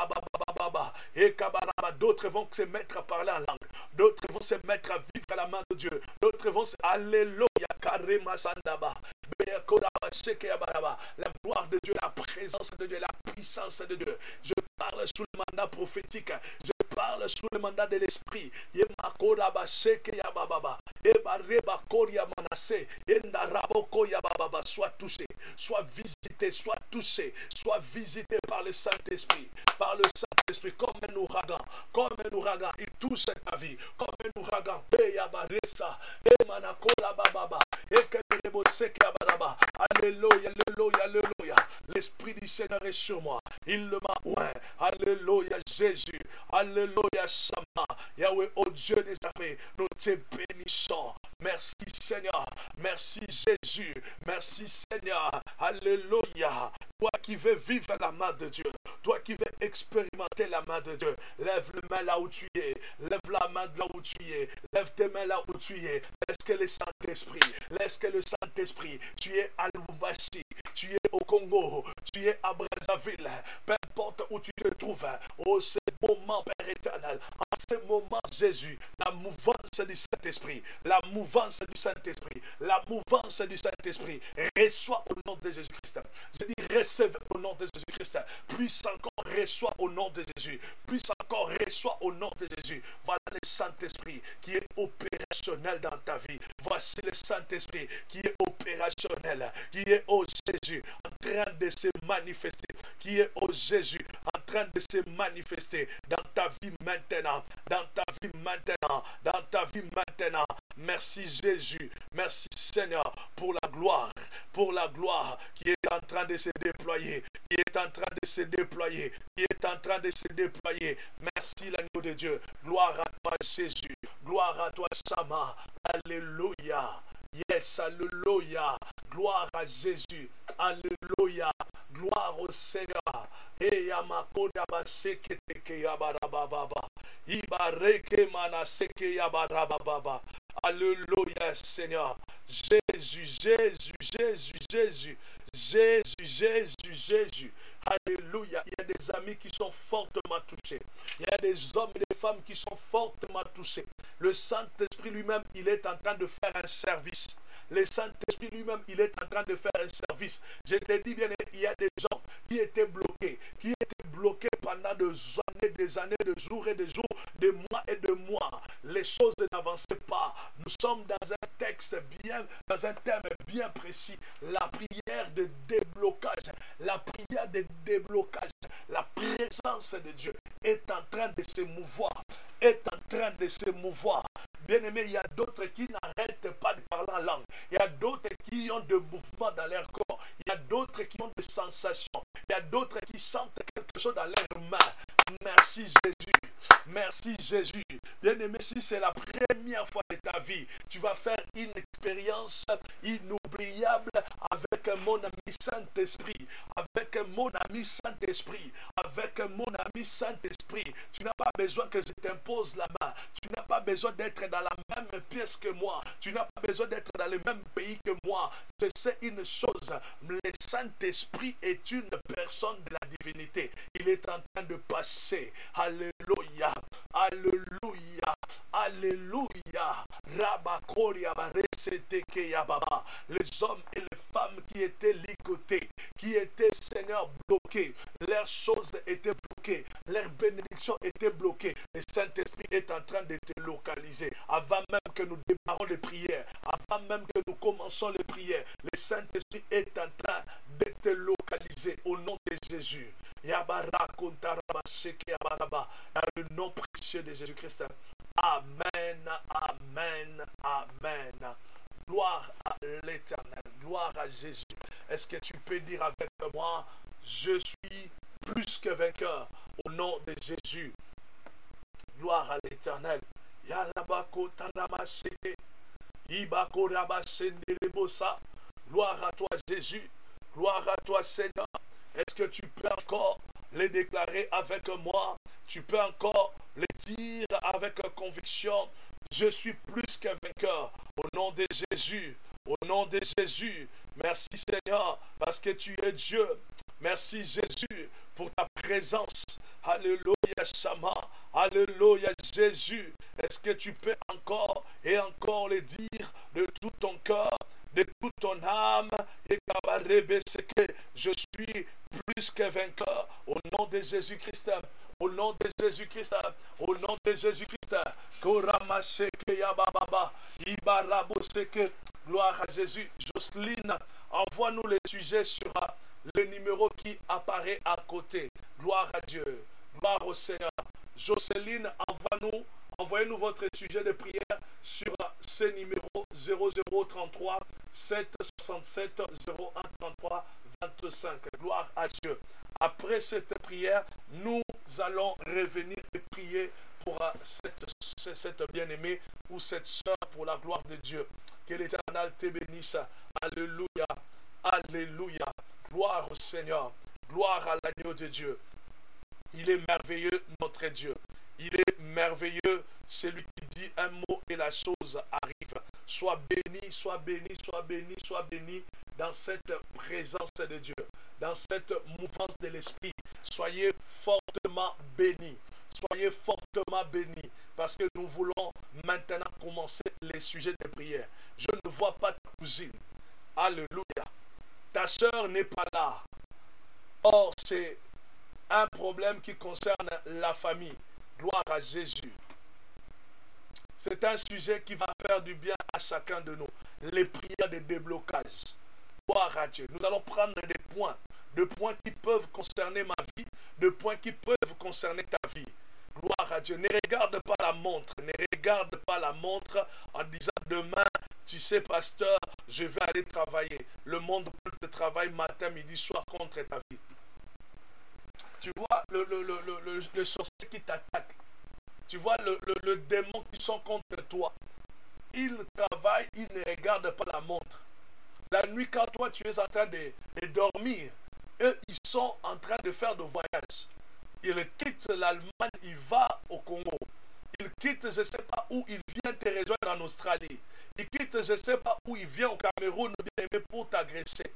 d'autres vont se mettre à parler en langue. D'autres vont se mettre à vivre à la main de Dieu. D'autres vont se... Alléluia. Karema Sandaba. La gloire de Dieu, la présence de Dieu, la puissance de Dieu. Je parle sous le mandat prophétique. Je parle sous le mandat de l'esprit. Sois touché, sois visité, sois touché, sois visité par le Saint-Esprit. Par le Saint-Esprit, comme un ouragan. Comme un ouragan, il touche ta vie. Comme un ouragan. Alléluia, alléluia, alléluia. L'Esprit du Seigneur est sur moi. Il m'a oint. Alléluia, Jésus. Alléluia, Shama. Yahweh, oh Dieu des armées, nous te bénissons. Merci Seigneur. Merci Jésus. Merci Seigneur. Alléluia. Toi qui veux vivre la main de Dieu. Toi qui veux expérimenter la main de Dieu. Lève le main là où tu es. Lève la main là où tu es. Lève tes mains là où tu es. Laisse que le Saint-Esprit. Laisse que le Saint-Esprit. Tu es à Lubumbashi. Tu es au Congo. Tu es à Brazzaville. Peu importe où tu te trouves. Oh, ce moment, Père éternel. En ce moment, Jésus. La mouvance du Saint-Esprit. La mouvance du Saint-Esprit. La mouvance du Saint-Esprit. Reçois au nom de Jésus-Christ. Je dis recevez au nom de Jésus-Christ. Plus encore reçois au nom de Jésus. Plus encore reçois au nom de Jésus. Voilà le Saint-Esprit qui est opérationnel dans ta vie. Voici le Saint-Esprit qui est opérationnel. Qui est au Jésus en train de se manifester. Qui est au Jésus en train de se manifester dans ta vie maintenant. Dans ta vie maintenant. Dans ta vie maintenant. Merci Jésus. Merci Seigneur pour la gloire. Pour la gloire qui est en train de se déployer. Qui est en train de se déployer. Qui est en train de se déployer. Merci l'agneau de Dieu. Gloire à toi Jésus. Gloire à toi Shama. Alléluia. Yes, alléluia. Gloire à Jésus. Alléluia. Gloire au Seigneur. Eyamakoda baseke teke yabarababa. Ibareke manaseke yabarababa. Alléluia Seigneur. Jésus, Jésus, Jésus, Jésus. Jésus, Jésus, Jésus. Alléluia. Il y a des amis qui sont fortement touchés. Il y a des hommes et des femmes qui sont fortement touchés. Le Saint-Esprit lui-même, il est en train de faire un service. Le Saint-Esprit lui-même, il est en train de faire un service. Je te dis bien, il y a des gens qui étaient bloqués pendant des années, de jours et de jours, de mois et de mois. Les choses n'avançaient pas. Nous sommes dans un texte dans un thème bien précis. La prière de déblocage. La prière de déblocage. La présence de Dieu est en train de se mouvoir. Est en train de se mouvoir. Bien-aimés, il y a d'autres qui n'arrêtent pas de parler en langue. Il y a d'autres qui ont des mouvements dans leur corps. Il y a d'autres qui ont des sensations. Il y a d'autres qui sentent quelque chose dans leurs mains. Merci Jésus. Merci Jésus. Bien-aimé, si c'est la première fois de ta vie, tu vas faire une expérience inoubliable avec mon ami Saint-Esprit. Avec mon ami Saint-Esprit. Avec mon ami Saint-Esprit. Tu n'as pas besoin que je t'impose la main. Tu n'as pas besoin d'être dans la même pièce que moi. Tu n'as pas besoin d'être dans le même pays que moi. Je sais une chose, le Saint-Esprit est une personne de la divinité. Il est en train de passer. Alléluia. Alléluia. Alléluia. Rabakoria bareseteke yababa. Les hommes et les femmes qui étaient ligotés, qui étaient, Seigneur, bloqués. Leurs choses étaient bloquées. Leurs bénédictions étaient bloquées. Le Saint-Esprit est en train de te localiser. Avant même que nous démarrons les prières, avant même que nous commençons les prières, le Saint-Esprit est en train de te localiser au nom de Jésus. Dans le nom précieux de Jésus-Christ. Amen, amen, amen. Gloire à l'Éternel, gloire à Jésus. Est-ce que tu peux dire avec moi, je suis plus que vainqueur au nom de Jésus. Gloire à l'Éternel. Gloire à toi Jésus. Gloire à toi Seigneur. Est-ce que tu peux encore les déclarer avec moi? Tu peux encore les dire avec conviction. Je suis plus que vainqueur. Au nom de Jésus. Au nom de Jésus. Merci Seigneur parce que tu es Dieu. Merci Jésus pour ta présence. Alléluia Shama. Alléluia Jésus. Est-ce que tu peux encore et encore le dire de tout ton cœur, de toute ton âme, et que je suis plus que vainqueur au nom de Jésus-Christ. Au nom de Jésus-Christ, au nom de Jésus-Christ, gloire à Jésus. Jocelyne, envoie-nous les sujets sur le numéro qui apparaît à côté. Gloire à Dieu, gloire au Seigneur. Jocelyne, envoyez-nous votre sujet de prière sur ce numéro 0033 767 0133 25. Gloire à Dieu. Après cette prière, nous allons revenir et prier pour cette bien-aimée ou cette soeur pour la gloire de Dieu. Que l'Éternel te bénisse. Alléluia. Alléluia. Gloire au Seigneur. Gloire à l'agneau de Dieu. Il est merveilleux, notre Dieu. Il est merveilleux, celui qui dit un mot et la chose arrive. Sois béni, sois béni, sois béni, sois béni dans cette présence de Dieu, dans cette mouvance de l'Esprit. Soyez fortement bénis. Soyez fortement bénis parce que nous voulons maintenant commencer les sujets de prière. Je ne vois pas ta cousine. Alléluia. Ta soeur n'est pas là. Or, c'est un problème qui concerne la famille. Gloire à Jésus. C'est un sujet qui va faire du bien à chacun de nous. Les prières de déblocage. Gloire à Dieu. Nous allons prendre des points qui peuvent concerner ma vie, des points qui peuvent concerner ta vie. Gloire à Dieu. Ne regarde pas la montre. Ne regarde pas la montre en disant demain, tu sais, pasteur, je vais aller travailler. Le monde de travail matin, midi, soir contre ta vie. Tu vois le sorcier qui t'attaque. Tu vois le démon qui sont contre toi. Ils travaillent, ils ne regardent pas la montre. La nuit, quand toi tu es en train de dormir, eux, ils sont en train de faire de voyage. Ils quittent l'Allemagne, ils vont au Congo. Ils quittent, je ne sais pas où, ils viennent te rejoindre en Australie. Ils quittent, je ne sais pas où, ils viennent au Cameroun, bien aimé, pour t'agresser.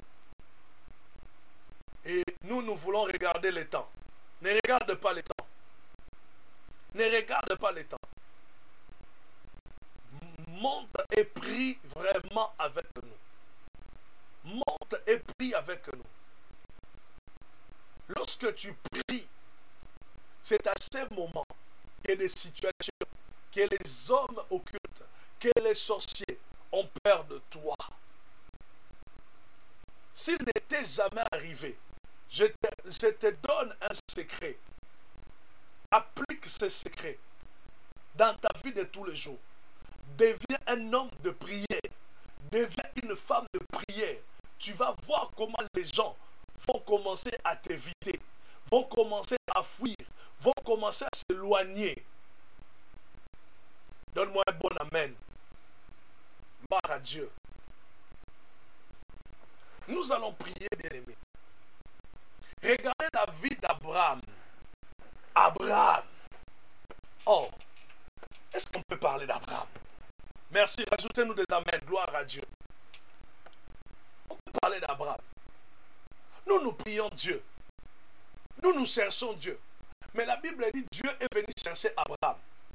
Et nous voulons regarder les temps. Ne regarde pas les temps. Ne regarde pas les temps. Monte et prie vraiment avec nous. Monte et prie avec nous. Lorsque tu pries, c'est à ce moment que les situations, que les hommes occultes, que les sorciers ont peur de toi. S'il n'était jamais arrivé, je te donne un secret. Applique ce secret dans ta vie de tous les jours. Deviens un homme de prière. Deviens une femme de prière. Tu vas voir comment les gens vont commencer à t'éviter, vont commencer à fuir, vont commencer à s'éloigner. Donne-moi un bon amen. Gloire à Dieu. Nous allons prier, bien-aimés. Regardez la vie d'Abraham. Abraham. Oh, est-ce qu'on peut parler d'Abraham? Merci. Rajoutez-nous des amens. Gloire à Dieu. On peut parler d'Abraham. Nous prions Dieu. Nous cherchons Dieu. Mais la Bible dit Dieu est venu chercher Abraham.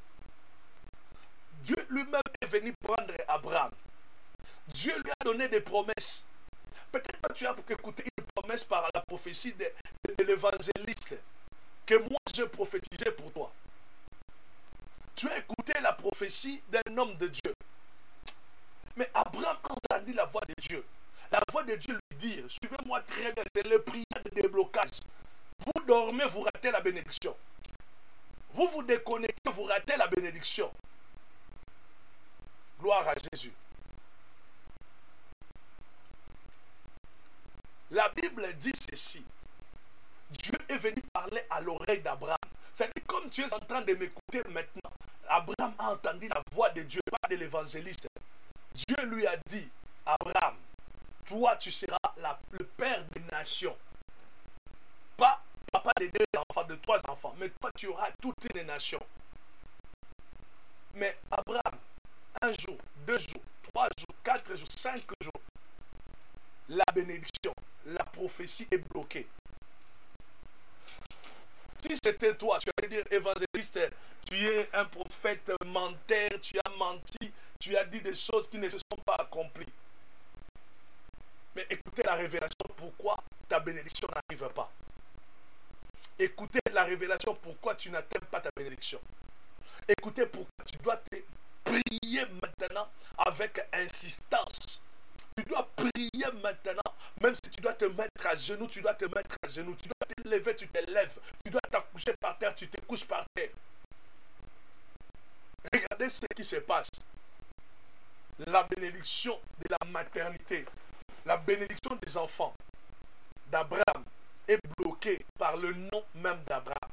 Dieu lui-même est venu prendre Abraham. Dieu lui a donné des promesses. Peut-être que tu as écouté une promesse par la prophétie de l'évangéliste que moi je prophétisais pour toi. Tu as écouté la prophétie d'un homme de Dieu. Mais Abraham a entendu la voix de Dieu. La voix de Dieu lui dit, suivez-moi très bien, c'est le prière de déblocage. Vous dormez, vous ratez la bénédiction. Vous vous déconnectez, vous ratez la bénédiction. Gloire à Jésus. La Bible dit ceci. Dieu est venu parler à l'oreille d'Abraham. C'est-à-dire, comme tu es en train de m'écouter maintenant, Abraham a entendu la voix de Dieu, pas de l'évangéliste. Dieu lui a dit, Abraham, toi tu seras le père des nations. Pas papa de 2 enfants, de 3 enfants, mais toi tu auras toute une nation. Mais Abraham, 1 jour, 2 jours, 3 jours, 4 jours, 5 jours, la bénédiction, la prophétie est bloquée. Si c'était toi, tu allais dire évangéliste, tu es un prophète menteur, tu as menti, tu as dit des choses qui ne se sont pas accomplies. Mais écoutez la révélation, pourquoi ta bénédiction n'arrive pas. Écoutez la révélation, pourquoi tu n'atteins pas ta bénédiction. Écoutez pourquoi tu dois te prier maintenant avec insistance. Tu dois prier maintenant, même si tu dois te mettre à genoux, tu dois te mettre à genoux. Tu dois te lever, tu te lèves. Tu dois t'accoucher par terre, tu te couches par terre. Regardez ce qui se passe. La bénédiction de la maternité, la bénédiction des enfants d'Abraham est bloquée par le nom même d'Abraham.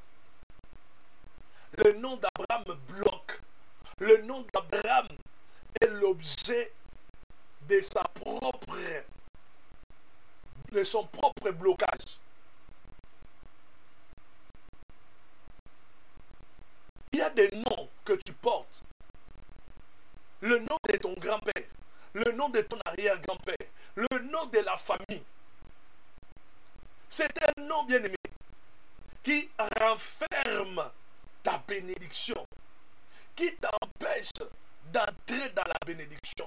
Le nom d'Abraham bloque. Le nom d'Abraham est l'objet de son propre blocage. Il y a des noms que tu portes. Le nom de ton grand-père, le nom de ton arrière-grand-père, le nom de la famille. C'est un nom bien-aimé qui renferme ta bénédiction, qui t'empêche d'entrer dans la bénédiction.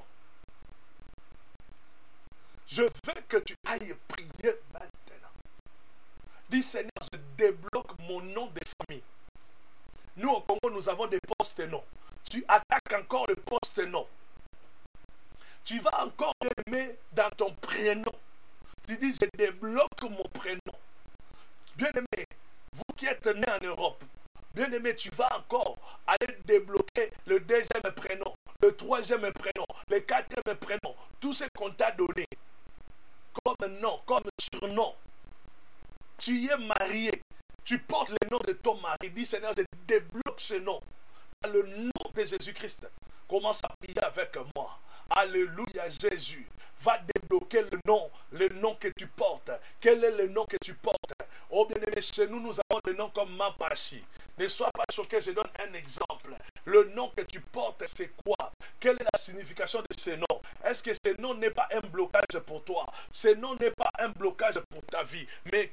Je veux que tu ailles prier maintenant. Dis Seigneur, je débloque mon nom de famille. Nous au Congo, nous avons des postes noms. Tu attaques encore le poste nom. Tu vas encore aimer dans ton prénom. Tu dis, je débloque mon prénom. Bien-aimé, vous qui êtes né en Europe, bien-aimé, tu vas encore aller débloquer le 2e prénom, le 3e prénom, le 4e prénom, tout ce qu'on t'a donné comme nom, comme surnom. Tu es marié, tu portes le nom de ton mari. Dis Seigneur, je débloque ce nom. Dans le nom de Jésus-Christ, commence à prier avec moi. Alléluia Jésus. Va débloquer le nom que tu portes. Quel est le nom que tu portes? Oh bien-aimé, chez nous, nous avons le nom comme Mapassi. Ne sois pas choqué, je donne un exemple. Le nom que tu portes, c'est quoi? Quelle est la signification de ce nom? Est-ce que ce nom n'est pas un blocage pour toi? Ce nom n'est pas un blocage pour ta vie. Mais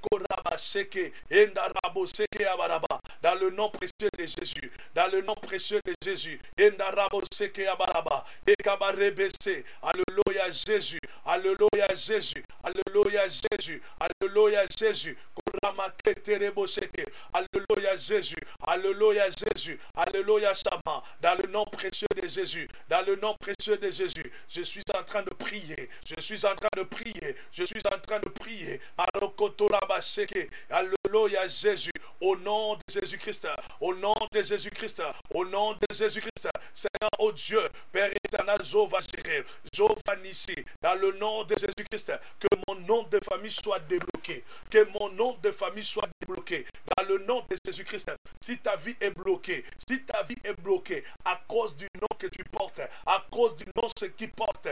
dans le nom précieux de Jésus, dans le nom précieux de Jésus, alléluia Jésus, alléluia Jésus, alléluia Jésus, alléluia Jésus. Alléluia Jésus, alléluia Jésus, alléluia Sama, dans le nom précieux de Jésus, dans le nom précieux de Jésus, je suis en train de prier, je suis en train de prier, je suis en train de prier, alléluia Jésus, au nom de Jésus-Christ, au nom de Jésus-Christ, au nom de Jésus-Christ, Seigneur, oh Dieu, Père éternel, Jéhovah Jireh, Jéhovah Nissi, dans le nom de Jésus-Christ, que mon nom de famille soit débloqué, que mon nom de famille soit débloqué, dans le nom de Jésus-Christ. Si ta vie est bloquée, si ta vie est bloquée à cause du nom que tu portes, à cause du nom ce qui porte,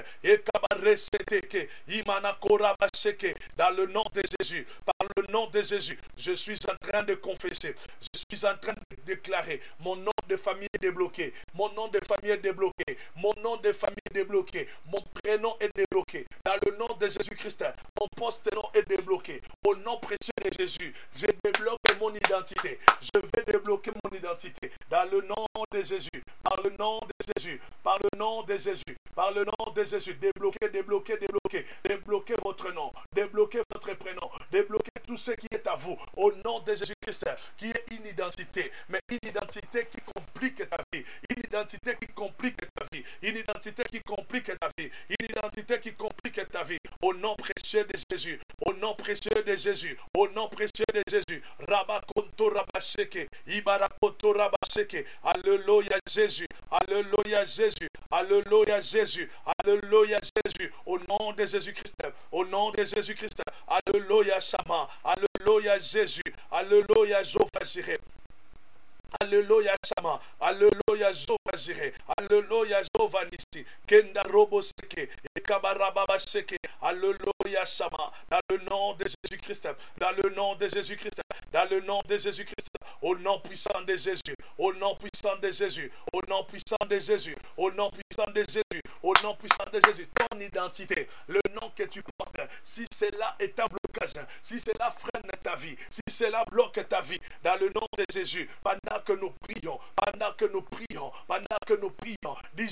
dans le nom de Jésus, par le nom de Jésus, je suis en train de confesser, je suis en train de déclarer, mon nom de famille est débloqué, mon nom de famille est débloqué, mon nom de famille est débloqué, mon prénom est débloqué. Dans le nom de Jésus-Christ, mon poste-nom est débloqué. Au nom précieux de Jésus, je débloque mon identité. Je vais débloquer mon identité. Dans le nom de Jésus, par le nom de Jésus, par le nom de Jésus, par le nom de Jésus, débloquez, débloquez, débloquez, débloquez votre nom, débloquez votre prénom, débloquez tout ce qui est à vous. Au nom de Jésus-Christ, qui est une identité, mais une identité qui complique ta vie, une identité qui complique ta vie, une identité qui complique ta vie, une identité qui complique ta vie. Au nom précieux de Jésus, au nom précieux de Jésus, au nom précieux de Jésus. Rabakonto Rabasheke, Ibarakoto Rabasheke. Alléluia Jésus, Alléluia Jésus, Alléluia Jésus, Alléluia Jésus. Au nom de Jésus-Christ, au nom de Jésus-Christ. Alléluia Shama, Alléluia Jésus, Alléluia Jéhovah Jireh. Alléluia Shama, Alléluia Jéhovah Jireh, Alléluia Jéhovah Nissi, Kenda Robo Seke, Ekabarababa Seke, Alléluia Shama, dans le nom de Jésus-Christ, dans le nom de Jésus-Christ, dans le nom de Jésus-Christ, au nom puissant de Jésus, au nom puissant de Jésus, au nom puissant de Jésus, au nom puissant de Jésus, au nom puissant de Jésus, ton identité, le nom que tu portes, si cela est un blocage, si cela freine ta vie, si cela bloque ta vie, dans le nom de Jésus, pendant que nous prions, pendant que nous prions, pendant que nous prions, dis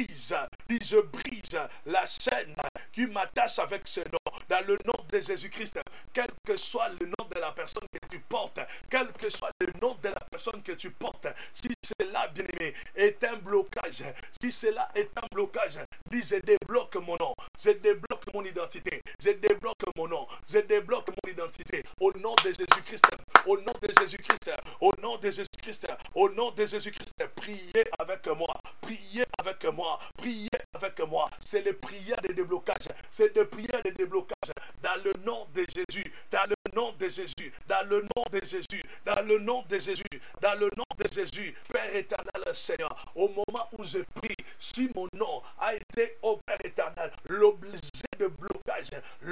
je brise la chaîne qui m'attache avec ce nom, dans le nom de Jésus-Christ, quel que soit le nom de la personne que tu portes, quel que soit le nom de la personne que tu portes, si cela, bien-aimé, est un blocage, si cela est un blocage, dis je débloque mon nom, je débloque mon identité, je débloque mon nom, je débloque mon identité, au nom de Jésus-Christ, au nom de Jésus-Christ, au nom de Jésus-Christ, au nom de Jésus-Christ, priez avec moi, priez avec moi, priez avec moi, c'est les prières de déblocage, c'est des prières de déblocage, dans le nom de Jésus, dans le nom de Jésus, dans le nom de Jésus, dans le nom de Jésus, dans le nom de Jésus, Père éternel Seigneur, au moment où je prie, si mon nom a été, au Père éternel, l'objet de blocage,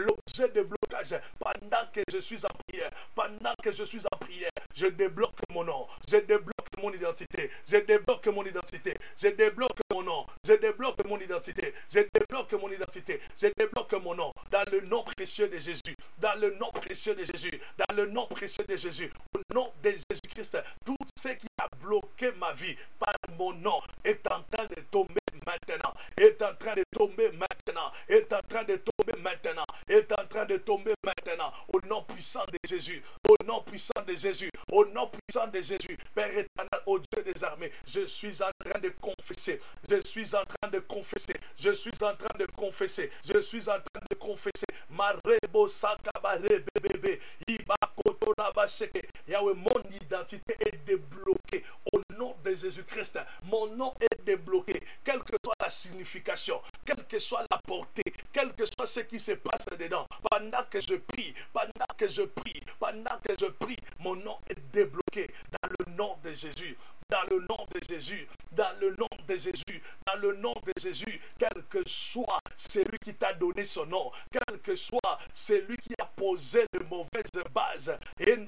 pendant que je suis en prière, pendant que je suis en prière, je débloque mon nom, je débloque mon identité, je débloque mon identité, je débloque mon nom, je débloque mon identité, je débloque mon identité, je débloque mon nom, dans le nom précieux de Jésus, dans le nom précieux de Jésus, dans le nom précieux de Jésus, au nom de Jésus-Christ, tout ce qui a bloqué ma vie par mon nom est en train de tomber maintenant, est en train de tomber maintenant, est en train de tomber maintenant, est en train de tomber maintenant, au nom puissant de Jésus, au nom puissant de Jésus, au nom puissant de Jésus, Père éternel, au Dieu des armées, je suis en train de confesser, je suis en train de confesser, je suis en train de confesser, je suis en train de confesser, Marebo Sakabare bébé, Ibakoto Rabasheke, Yahweh, mon identité est débloquée, au nom de Jésus-Christ, mon nom est débloqué, quelle que soit la signification, quelle que soit la portée, quel que soit ce qui se passe dedans, pendant que je prie, pendant que je prie, pendant que je prie, mon nom est débloqué dans le nom de Jésus. Dans le nom de Jésus, dans le nom de Jésus, dans le nom de Jésus, quel que soit celui qui t'a donné son nom, quel que soit celui qui a posé de mauvaises bases,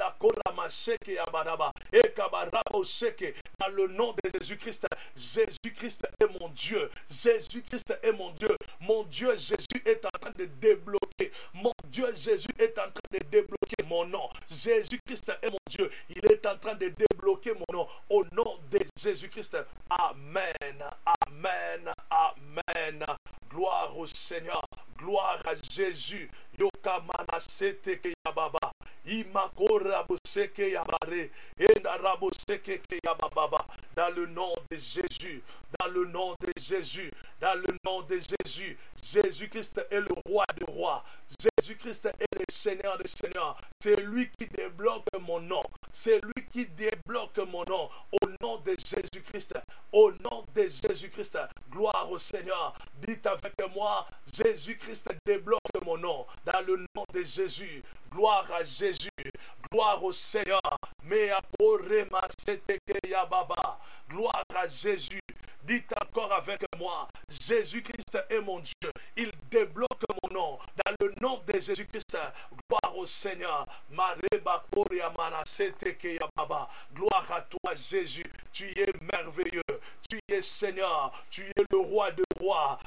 dans le nom de Jésus-Christ, Jésus-Christ est mon Dieu, Jésus-Christ est mon Dieu Jésus est en train de débloquer, mon Dieu Jésus est en train de débloquer mon nom, Jésus-Christ est mon Dieu, il est en train de débloquer mon nom, au nom de Jésus-Christ. Amen, amen, amen. Gloire au Seigneur, gloire à Jésus. Yokamana sete yababa, imakora boseke yabare, endarabo seke yababa. Dans le nom de Jésus, dans le nom de Jésus, dans le nom de Jésus, Jésus-Christ est le roi des rois. Jésus-Christ est le Seigneur des seigneurs. C'est lui qui débloque mon nom. C'est lui qui débloque mon nom. Au nom de Jésus-Christ. Au nom de Jésus-Christ. Gloire au Seigneur. Dites avec moi, Jésus-Christ débloque mon nom. Dans le nom de Jésus. Gloire à Jésus. Gloire au Seigneur. Gloire à Jésus. Dites encore avec moi, Jésus-Christ est mon Dieu. Il débloque mon nom. Dans le nom de Jésus-Christ, gloire au Seigneur. Gloire à toi, Jésus. Tu es merveilleux. Tu es Seigneur. Tu es le roi de rois.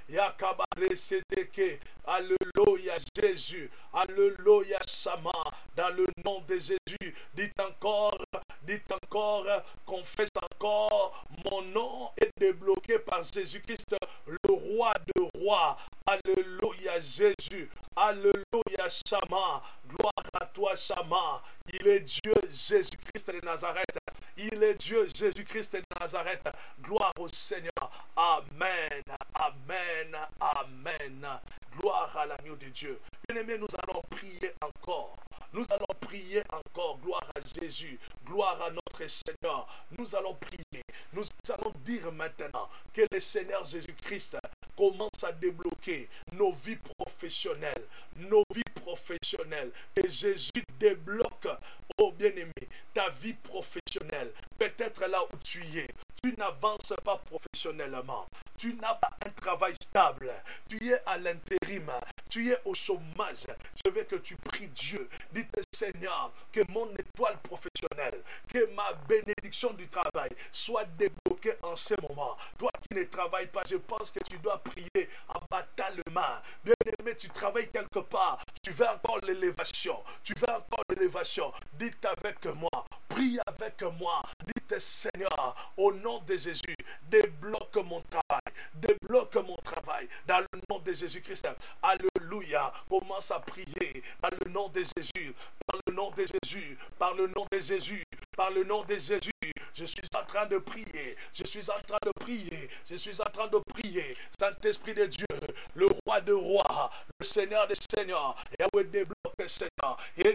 Alléluia, Jésus. Alléluia, Sama. Dans le nom de Jésus. Dites encore, confesse encore. Mon nom est débloqué par Jésus-Christ, le roi de rois. Alléluia, Jésus. Alléluia, Sama. Gloire à toi, Sama. Il est Dieu, Jésus-Christ de Nazareth. Il est Dieu, Jésus-Christ de Nazareth. Gloire au Seigneur. Amen. Amen. Amen. Gloire à l'agneau de Dieu. Bien-aimés, nous allons prier encore. Nous allons prier encore. Gloire à Jésus. Gloire à notre Seigneur. Nous allons prier. Nous allons dire maintenant que le Seigneur Jésus-Christ commence à débloquer nos vies professionnelles. Nos vies professionnelles. Que Jésus débloque, oh bien-aimé, ta vie professionnelle. Peut-être là où tu es. Tu n'avances pas professionnellement. Tu n'as pas un travail stable. Tu es à l'intérim. Tu es au chômage. Je veux que tu pries Dieu. Dis Seigneur, que mon étoile professionnelle, que ma bénédiction du travail soit débloquée en ce moment. Toi qui ne travailles pas, je pense que tu dois prier en battant les mains. Bien-aimé, tu travailles quelque part. Tu veux encore l'élévation. Tu veux encore l'élévation. Dites avec moi. Prie avec moi. Dites Seigneur, au nom de Jésus, débloque mon travail. Débloque mon travail. Dans le nom de Jésus-Christ. Alléluia. Commence à prier. Dans le nom de Jésus. Dans le nom de Jésus. Par le nom de Jésus. Par le nom de Jésus. Je suis en train de prier. Je suis en train de prier. Je suis en train de prier. Saint-Esprit de Dieu, le roi de rois, le Seigneur des seigneurs. Yahweh débloque Seigneur.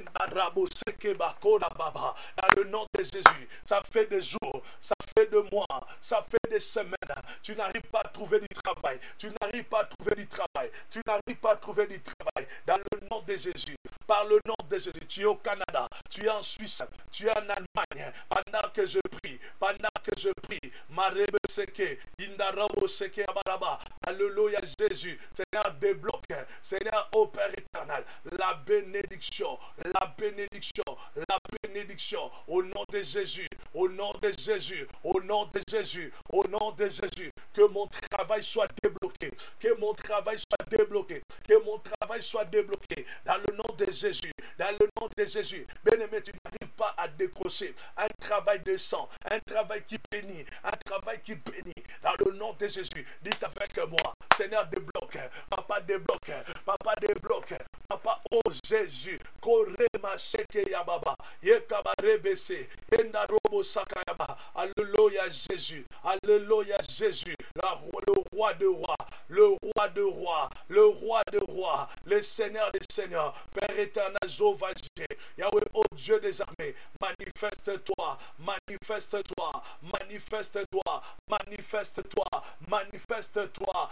Dans le nom de Jésus. Ça fait des jours. Ça fait des mois. Ça fait des semaines. Tu n'arrives pas à trouver du travail. Tu n'arrives pas à trouver du travail. Tu n'arrives pas à trouver du travail. Dans le nom de Jésus. Par le nom de Jésus. Tu es au Canada. Tu es en Suisse. Tu es en Allemagne. Pendant que je prie. Pendant que je prie. Marebe seke. Indarabo seke abaraba. Alléluia Jésus. Seigneur débloque. Seigneur ô Père éternel. La bénédiction. La bénédiction. La bénédiction. Au nom de Jésus. Au nom de Jésus. Au nom de Jésus. Au nom de Jésus. Que mon travail soit débloqué. Que mon travail soit débloqué. Que mon travail soit débloqué. Dans le nom de Jésus. Dans le nom de Jésus. Bien-aimé, tu n'arrives pas à décrocher un travail décent. Un travail qui bénit. Un travail qui bénit. Dans le nom de Jésus. Dites avec moi. Seigneur, débloque. Papa, débloque. Papa, débloque. Papa, oh Jésus. Korema seke yababa. Yekabarebese. Endarobo sakayaba. Alléluia Jésus. Alléluia Jésus. Le roi de rois. Le roi de rois. Le roi de rois. Le Seigneur des seigneurs. Père éternel, Jéhovah Jireh. Yahweh, oh Dieu des armées. Manifeste-toi. Manifeste-toi. Manifeste-toi. Manifeste-toi. Manifeste-toi.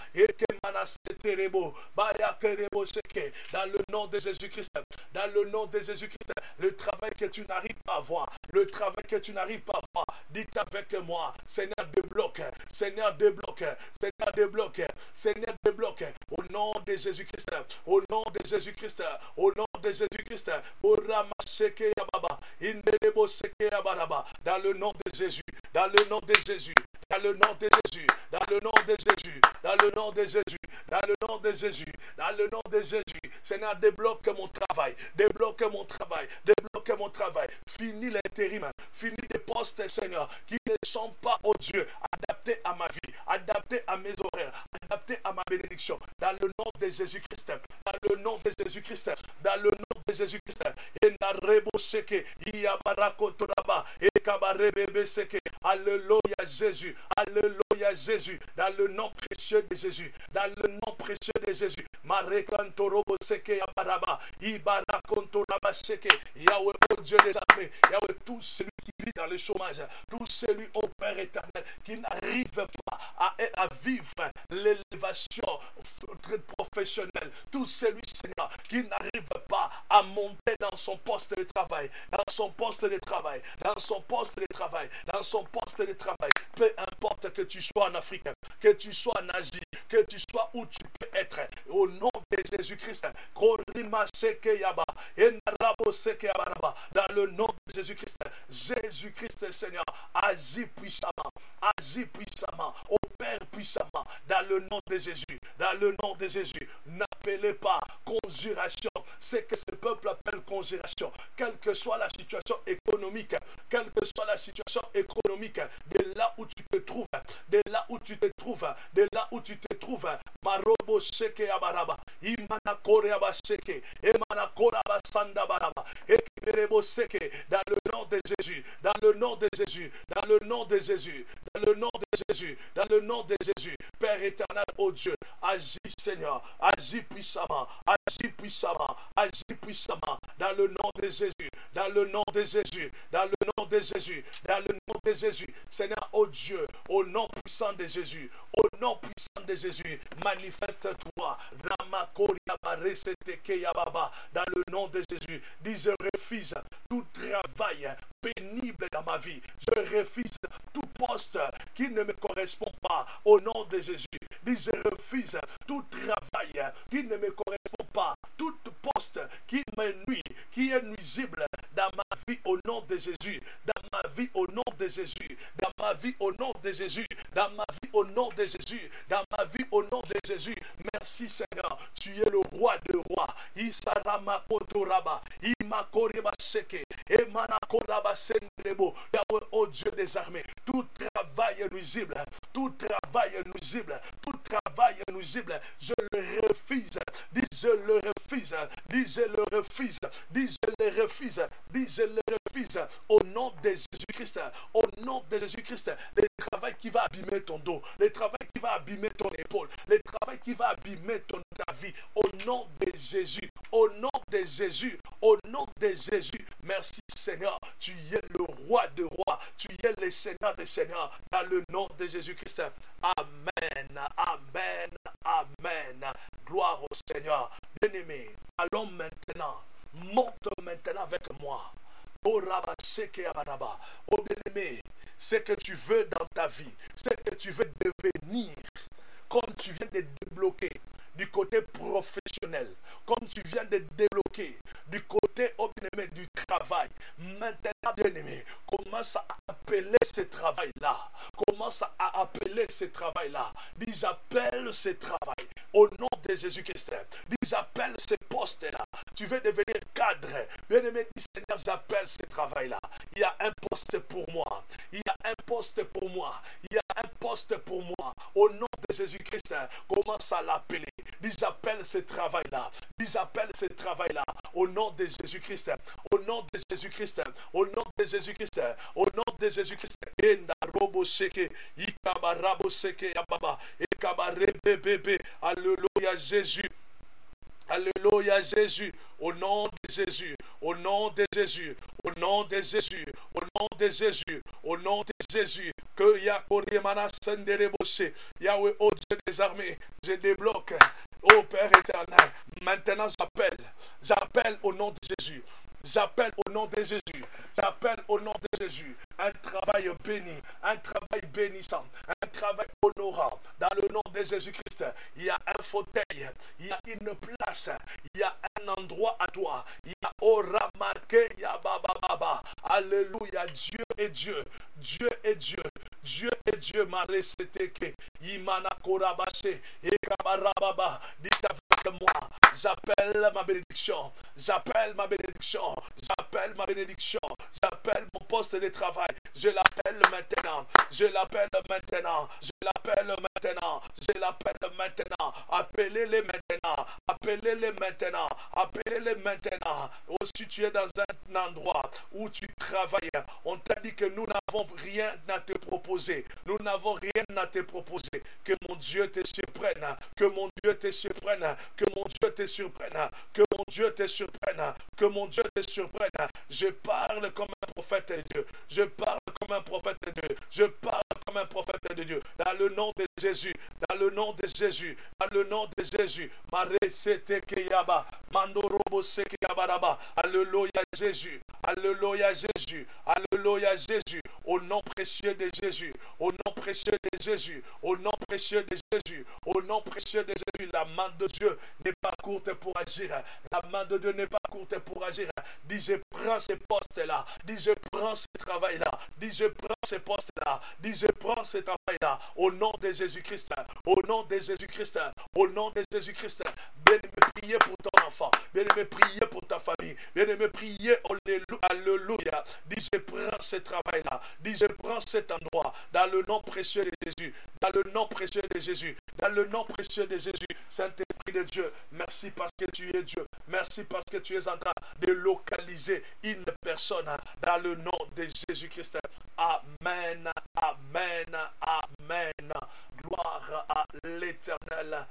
Dans le nom de Jésus-Christ. Dans le nom de Jésus-Christ. Le travail que tu n'arrives pas à voir. Le travail que tu n'arrives pas à voir. Dites avec moi. Seigneur, débloque. Seigneur, débloque. Seigneur, débloque. Seigneur, débloque. Au nom de Jésus-Christ. Au nom de Jésus-Christ. Au nom de Jésus-Christ. Dans le nom de Jésus. Dans le nom de Jésus. Dans le nom de Jésus. Dans le nom de Jésus. Dans le nom de Jésus. Dans le nom de Jésus. Dans le nom de Jésus. Seigneur, débloque mon travail. Débloque mon travail. Débloque mon travail. Finis l'intérim. Finis des postes, Seigneur, qui ne sont pas, oh Dieu, adaptés à ma vie, adaptés à mes horaires, adaptés à ma bénédiction. Dans le nom de Jésus-Christ. Dans le nom de Jésus-Christ. Dans le nom de Jésus-Christ. Alléluia Jésus. Alléluia Jésus. Dans le nom précieux de Jésus. Dans le nom précieux de Jésus. Marekantorobo seke yabaraba. Ibarakontoraba seke. Yahweh, oh Dieu des armées. Yahweh, tout celui qui vit dans le chômage. Tout celui, ô Père éternel, qui n'arrive pas à vivre l'élévation professionnelle. Tout celui, Seigneur, qui n'arrive pas à monter dans son poste de travail, dans son poste de travail, dans son poste de travail, dans son poste de travail. Peu importe que tu sois en Afrique, que tu sois en Asie, que tu sois où tu peux être, au nom de Jésus-Christ, dans le nom de Jésus-Christ, Jésus-Christ Seigneur, agis puissamment, opère puissamment, dans le nom de Jésus, dans le nom de Jésus. N'appelez pas conjuration, c'est que ce peuple appelle conjuration, quelle que soit la situation économique, quelle que soit la situation économique, de là où tu te trouves, de là où tu te trouves, de là où tu te trouves, Marobo Seke Abaraba, Imana Koreaba Seke, Emana Koraba Sanda Baraba, Ekerebo Seke, dans le nom de Jésus, dans le nom de Jésus, dans le nom de Jésus, dans le nom de Jésus, dans le nom de Jésus, Père éternel, ô Dieu, agis Seigneur, agis puissamment, dans le nom de Jésus, dans le nom de Jésus, dans le nom de Jésus, dans le nom de Jésus, Seigneur, ô Dieu, au nom puissant de Jésus, au nom puissant de Jésus, manifeste-toi, dans le nom de Jésus. Dis, je refuse tout travail pénible dans ma vie. Je refuse tout poste qui ne me correspond pas au nom de Jésus. Dis, je refuse tout travail qui ne me correspond pas, tout poste qui me nuit, qui est nuisible dans ma vie au nom de Jésus, dans ma vie au nom de Jésus, dans ma vie au nom de Jésus, dans ma vie au nom de Jésus, dans ma vie au nom de Jésus. Merci Seigneur, tu es le roi de rois. Isarama kotoraba, imakoreba seke, emanakoraba sendelebo. Yahweh, oh Dieu des armées, tout travail nuisible, tout travail nuisible, tout travail nuisible, je le refuse. Dis, je le refuse. Dis, je le refuse. Dis, je le refuse. Dis, je le refuse. Au nom de Jésus-Christ, au nom de Jésus-Christ, le travail qui va abîmer ton dos, le travail qui va abîmer ton épaule, le travail qui va abîmer ta vie, au nom de Jésus, au nom de Jésus, au nom de Jésus. Merci Seigneur, tu es le roi de rois, tu es le Seigneur des seigneurs, dans le nom de Jésus-Christ. Amen, amen, amen. Gloire au Seigneur. Bien-aimé, allons maintenant, monte maintenant avec moi. Oh bien-aimé, ce que tu veux dans ta vie, ce que tu veux devenir, comme tu viens de débloquer du côté professionnel, comme tu viens de débloquer du côté bien-aimé du travail. Maintenant, bien-aimé, commence à appeler ce travail-là. Commence à appeler ce travail-là. Dis, j'appelle ce travail au nom de Jésus-Christ. Dis, j'appelle ce poste-là. Tu veux devenir cadre. Bien-aimé, dis, Seigneur, j'appelle ce travail-là. Il y a un poste pour moi. Il y a un poste pour moi. Il y a un poste pour moi. Au nom de Jésus-Christ, commence à l'appeler. Dis, j'appelle ce travail-là. Dis, j'appelle ce travail-là. Au nom de Jésus-Christ. Au nom de Jésus-Christ. Au nom de Jésus-Christ. Au nom de Jésus-Christ. Alléluia Jésus. Alléluia Jésus, au nom de Jésus, au nom de Jésus, au nom de Jésus, au nom de Jésus, au nom de Jésus, que Yahweh, oh Dieu des armées, je débloque, oh Père éternel, maintenant j'appelle au nom de Jésus. J'appelle au nom de Jésus, j'appelle au nom de Jésus un travail béni, un travail bénissant, un travail honorant. Dans le nom de Jésus-Christ, il y a un fauteuil, il y a une place, il y a un endroit à toi. Il y a Oramarke Yababa. Alléluia, Dieu est Dieu, Dieu est Dieu, Dieu est Dieu. Mareseteke, Imana Korabase, Ekabarababa. Dites avec moi, j'appelle ma bénédiction, j'appelle ma bénédiction, j'appelle ma bénédiction, j'appelle mon poste de travail, je l'appelle maintenant, je l'appelle maintenant, je l'appelle maintenant, je l'appelle maintenant, appelez-les maintenant, appelez-les maintenant, appelez-les maintenant. Aussi tu es dans un endroit où tu travailles, on t'a dit que nous n'avons rien à te proposer, nous n'avons rien à te proposer, que mon Dieu te surprenne, que mon Dieu te surprenne, que mon Dieu te surprenne, que mon Dieu te surprenne. Que mon Dieu te surprenne. Je parle comme un prophète de Dieu. Je parle comme un prophète de Dieu. Je parle comme un prophète de Dieu. Dans le nom de Jésus. Dans le nom de Jésus. Dans le nom de Jésus. Alléluia Jésus. Alléluia Jésus. Alléluia Jésus. Au nom précieux de Jésus. Au nom précieux de Jésus. Au nom précieux de Jésus. Au nom précieux de Jésus. La main de Dieu n'est pas courte pour agir. La main de Dieu n'est pas courte pour agir. Dis, je prends ces postes-là. Dis, je prends ce travail-là. Dis, je prends ces postes-là. Dis, je prends ce travail-là. Au nom de Jésus-Christ. Au nom de Jésus-Christ. Au nom de Jésus-Christ. Bien-aimé, priez pour ton enfant. Bien-aimé, priez pour ta famille. Bien-aimé, priez. Alléluia. Dis, je prends ce travail-là. Dis, je prends cet endroit. Dans le nom précieux de Jésus. Dans le nom précieux de Jésus. Dans le nom précieux de Jésus. Saint-Esprit de Dieu, merci parce que tu es Dieu. Merci parce que tu es en train de localiser une personne dans le nom de Jésus-Christ. Amen, amen, amen. Gloire à l'Éternel.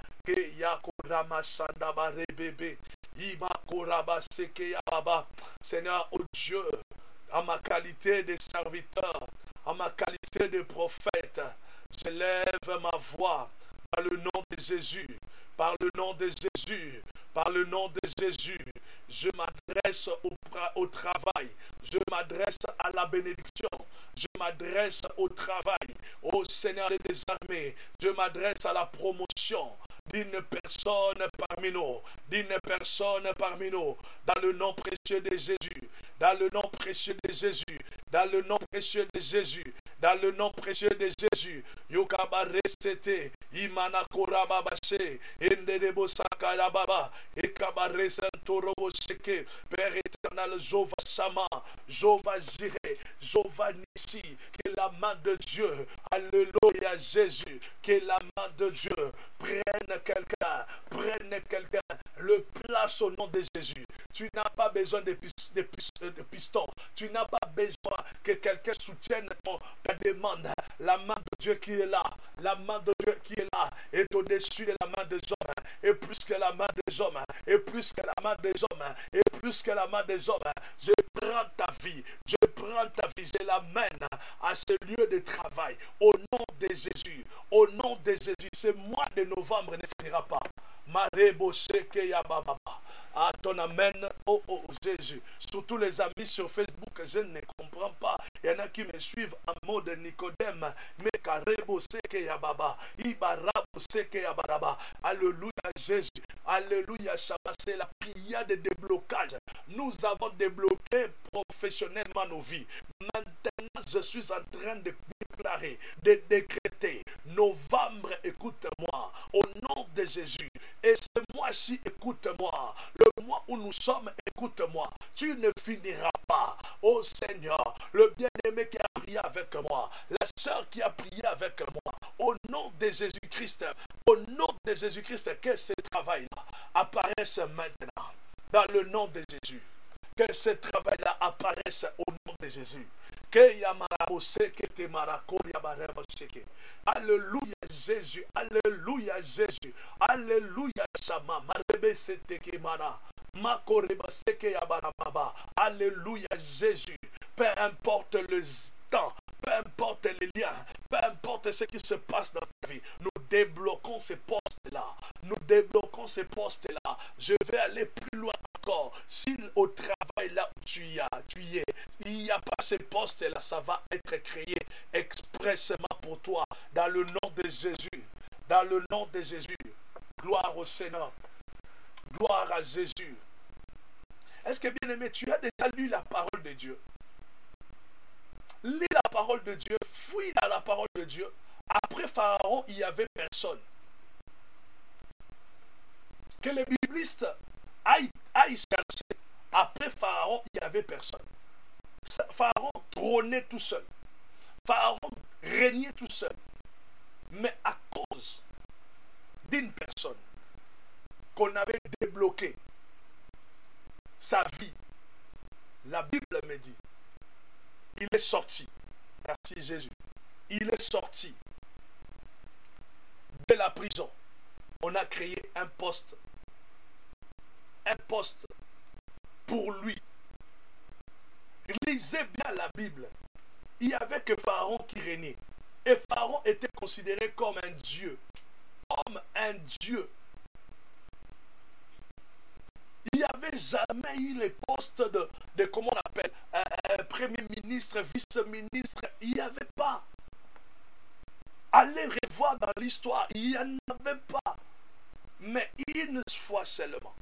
Seigneur, oh Dieu, en ma qualité de serviteur, en ma qualité de prophète, je lève ma voix par le nom de Jésus. Par le nom de Jésus, par le nom de Jésus, je m'adresse au travail, je m'adresse à la bénédiction, je m'adresse au travail, au Seigneur des armées, je m'adresse à la promotion d'une personne parmi nous, d'une personne parmi nous, dans le nom précieux de Jésus, dans le nom précieux de Jésus, dans le nom précieux de Jésus, dans le nom précieux de Jésus. Yokabaresete, Imana Korababashe, Endebo Sakalababa, Ekabaresantorobo Sheke, Père éternel, Jova Sama, Jova Jireh, Jova Nissi, que la main de Dieu, alléluia Jésus, que la main de Dieu prenne quelqu'un, le place au nom de Jésus. Tu n'as pas besoin de pistons, tu n'as pas besoin que quelqu'un soutienne ta demande. La main de Dieu qui est là, la main de Dieu qui est là est au-dessus de la main des hommes, et plus que la main des hommes, et plus que la main des hommes, et plus que la main des hommes. Je prends ta vie, je prends ta vie, je l'amène à ce lieu de travail, au nom de Jésus, au nom de Jésus. Ce mois de novembre ne finira pas. Marebo Sheke Yababa. À ton amen, oh Jésus. Surtout les amis sur Facebook, je ne comprends pas. Il y en a qui me suivent en mode Nicodème. Mais Karebo Seke Yababa. Ibarabo Seke Yabaraba. Alléluia Jésus. Alléluia Shabbat. C'est la prière de déblocage. Nous avons débloqué professionnellement nos vies. Maintenant, je suis en train de déclarer, de décréter. Novembre, écoute-moi. Au nom de Jésus. Et ce mois-ci, écoute-moi. Le mois où nous sommes, écoute-moi. Tu ne finiras pas. Oh Seigneur, le bien-aimé qui a prié avec moi, la sœur qui a prié avec moi, au nom de Jésus-Christ, au nom de Jésus-Christ, que ce travail-là apparaisse maintenant. Dans le nom de Jésus. Que ce travail-là apparaisse au nom de Jésus. Alléluia Jésus, alléluia Jésus, alléluia Shama, alléluia Jésus. Peu importe le temps, peu importe les liens, peu importe ce qui se passe dans ta vie, nous débloquons ces postes-là. Nous débloquons ces postes-là. Je vais aller plus loin encore. Si au travail là où tu y es, il n'y a pas ces postes-là, ça va être créé expressément pour toi. Dans le nom de Jésus. Dans le nom de Jésus. Gloire au Seigneur. Gloire à Jésus. Est-ce que, bien aimé, tu as déjà lu la parole de Dieu? Lis la parole de Dieu, fouille dans la parole de Dieu. Après Pharaon, il n'y avait personne. Que les biblistes aillent chercher. Après Pharaon, il n'y avait personne. Pharaon trônait tout seul. Pharaon régnait tout seul. Mais à cause d'une personne qu'on avait débloqué sa vie, la Bible me dit, il est sorti. Merci Jésus. Il est sorti de la prison. On a créé un poste un poste pour lui. Lisez bien la Bible. Il n'y avait que Pharaon qui régnait. Et Pharaon était considéré comme un dieu. Comme un dieu. Il n'y avait jamais eu les postes de comment on appelle, premier ministre, vice-ministre. Il n'y avait pas. Allez revoir dans l'histoire, il n'y en avait pas. Mais une fois seulement,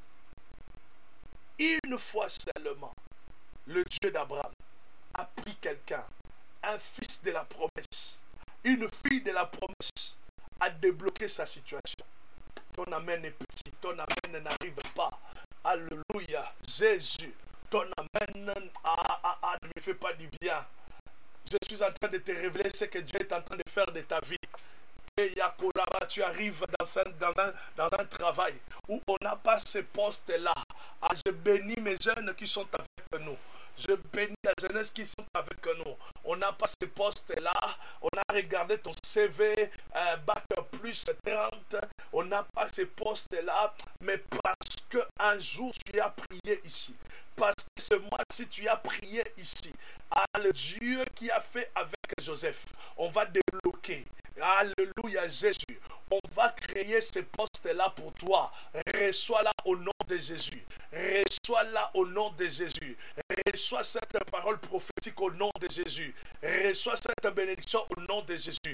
le Dieu d'Abraham a pris quelqu'un, un fils de la promesse, une fille de la promesse, a débloqué sa situation. Ton amen est petit, ton amen n'arrive pas. Alléluia, Jésus, ton amen ne me fait pas du bien. Je suis en train de te révéler ce que Dieu est en train de faire de ta vie. Et Yakoraba, tu arrives dans un travail où on n'a pas ce poste-là. Ah, je bénis mes jeunes qui sont avec nous. Je bénis la jeunesse qui sont avec nous. On n'a pas ce poste-là. On a regardé ton CV, bac plus 30. On n'a pas ce poste-là. Mais parce qu'un jour tu as prié ici. Parce que ce mois-ci tu as prié ici. Ah, le Dieu qui a fait avec Joseph. On va débloquer. Alléluia Jésus. On va créer ce poste-là pour toi. Reçois-la au nom de Jésus. Reçois-la au nom de Jésus. Reçois cette parole prophétique au nom de Jésus. Reçois cette bénédiction au nom de Jésus.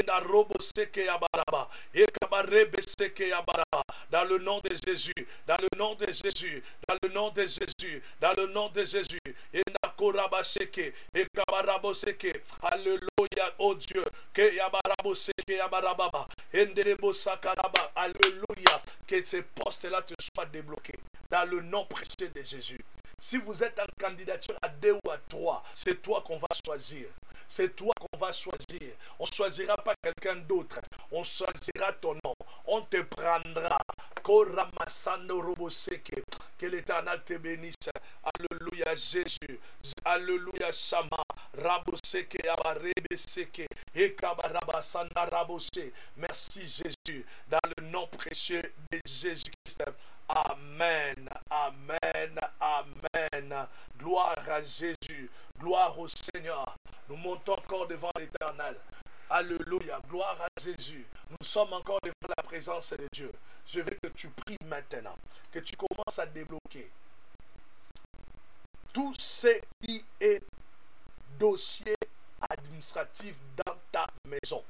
Dans le nom de Jésus. Dans le nom de Jésus. Dans le nom de Jésus. Dans le nom de Jésus. Alléluia, oh Dieu. Alléluia. Que ces postes-là te soient débloqués. Dans le nom précieux de Jésus. Si vous êtes en candidature à 2 ou à 3, c'est toi qu'on va choisir. C'est toi qu'on va choisir. On ne choisira pas quelqu'un d'autre. On choisira ton nom. On te prendra. Que l'Éternel te bénisse. Alléluia Jésus. Alléluia Shama. Raboseke abarebeseke. Ekabarabasanda rabose. Merci Jésus. Dans le nom précieux de Jésus-Christ. Amen, amen, amen. Gloire à Jésus, gloire au Seigneur. Nous montons encore devant l'Éternel. Alléluia, gloire à Jésus. Nous sommes encore devant la présence de Dieu. Je veux que tu pries maintenant, que tu commences à débloquer tout ce qui est dossier administratif dans ta maison.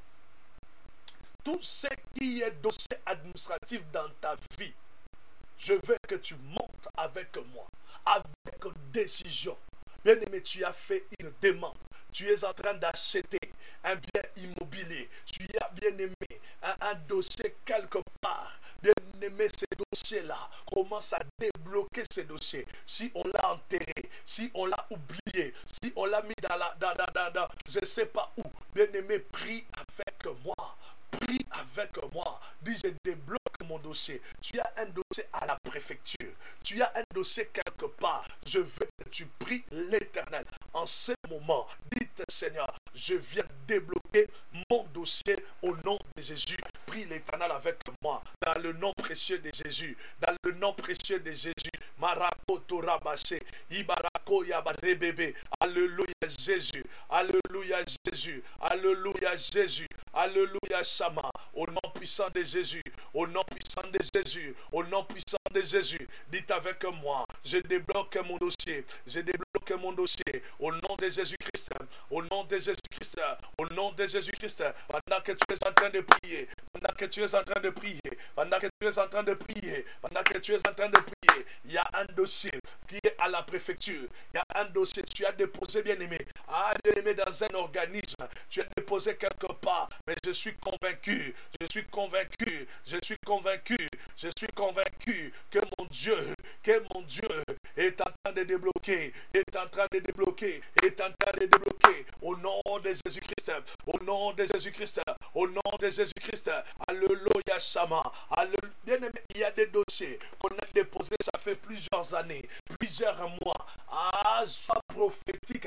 Tout ce qui est dossier administratif dans ta vie. Je veux que tu montes avec moi, avec décision. Bien-aimé, tu as fait une demande. Tu es en train d'acheter un bien immobilier. Tu as, bien-aimé, un dossier quelque part. Bien-aimé, ces dossiers-là, commence à débloquer ces dossiers. Si on l'a enterré, si on l'a oublié, si on l'a mis dans je ne sais pas où. Bien-aimé, prie avec moi. Prie avec moi. Dis, je débloque mon dossier. Tu as un dossier à la préfecture. Tu as un dossier quelque part. Je veux que tu pries l'Éternel. En ce moment, dites Seigneur, je viens débloquer mon dossier au nom de Jésus. Prie l'Éternel avec moi. Dans le nom précieux de Jésus. Dans le nom précieux de Jésus. Marako Torabase. Ibarako Yabarebebe. Alléluia Jésus. Alléluia Jésus. Alléluia Jésus. Alléluia Sama. Au nom puissant de Jésus. Au nom puissant de Jésus. Au nom puissant de Jésus. Dites avec moi. Je débloque mon dossier. Je débloque mon dossier. Au nom de Jésus-Christ. Au nom de Jésus-Christ. Au nom de Jésus-Christ. Pendant que tu es en train de prier. Pendant que tu es en train de prier. Pendant que tu es en train de prier. Pendant que tu es en train de prier. Il y a un dossier qui est à la préfecture. Il y a un dossier. Tu as déposé, bien-aimé. Ah, bien-aimé, dans un organisme. Tu as déposé quelque part. Mais je suis convaincu. Je suis convaincu. Je suis convaincu. Je suis convaincu que mon Dieu est en train de débloquer. Est en train de débloquer. Est en train de débloquer. Au nom de Jésus-Christ. Au nom de Jésus-Christ. Au nom de Jésus-Christ. Alléluia, Shama. Bien-aimé, il y a des dossiers qu'on a déposés, ça fait plusieurs années. plusieurs mois. Sois prophétique,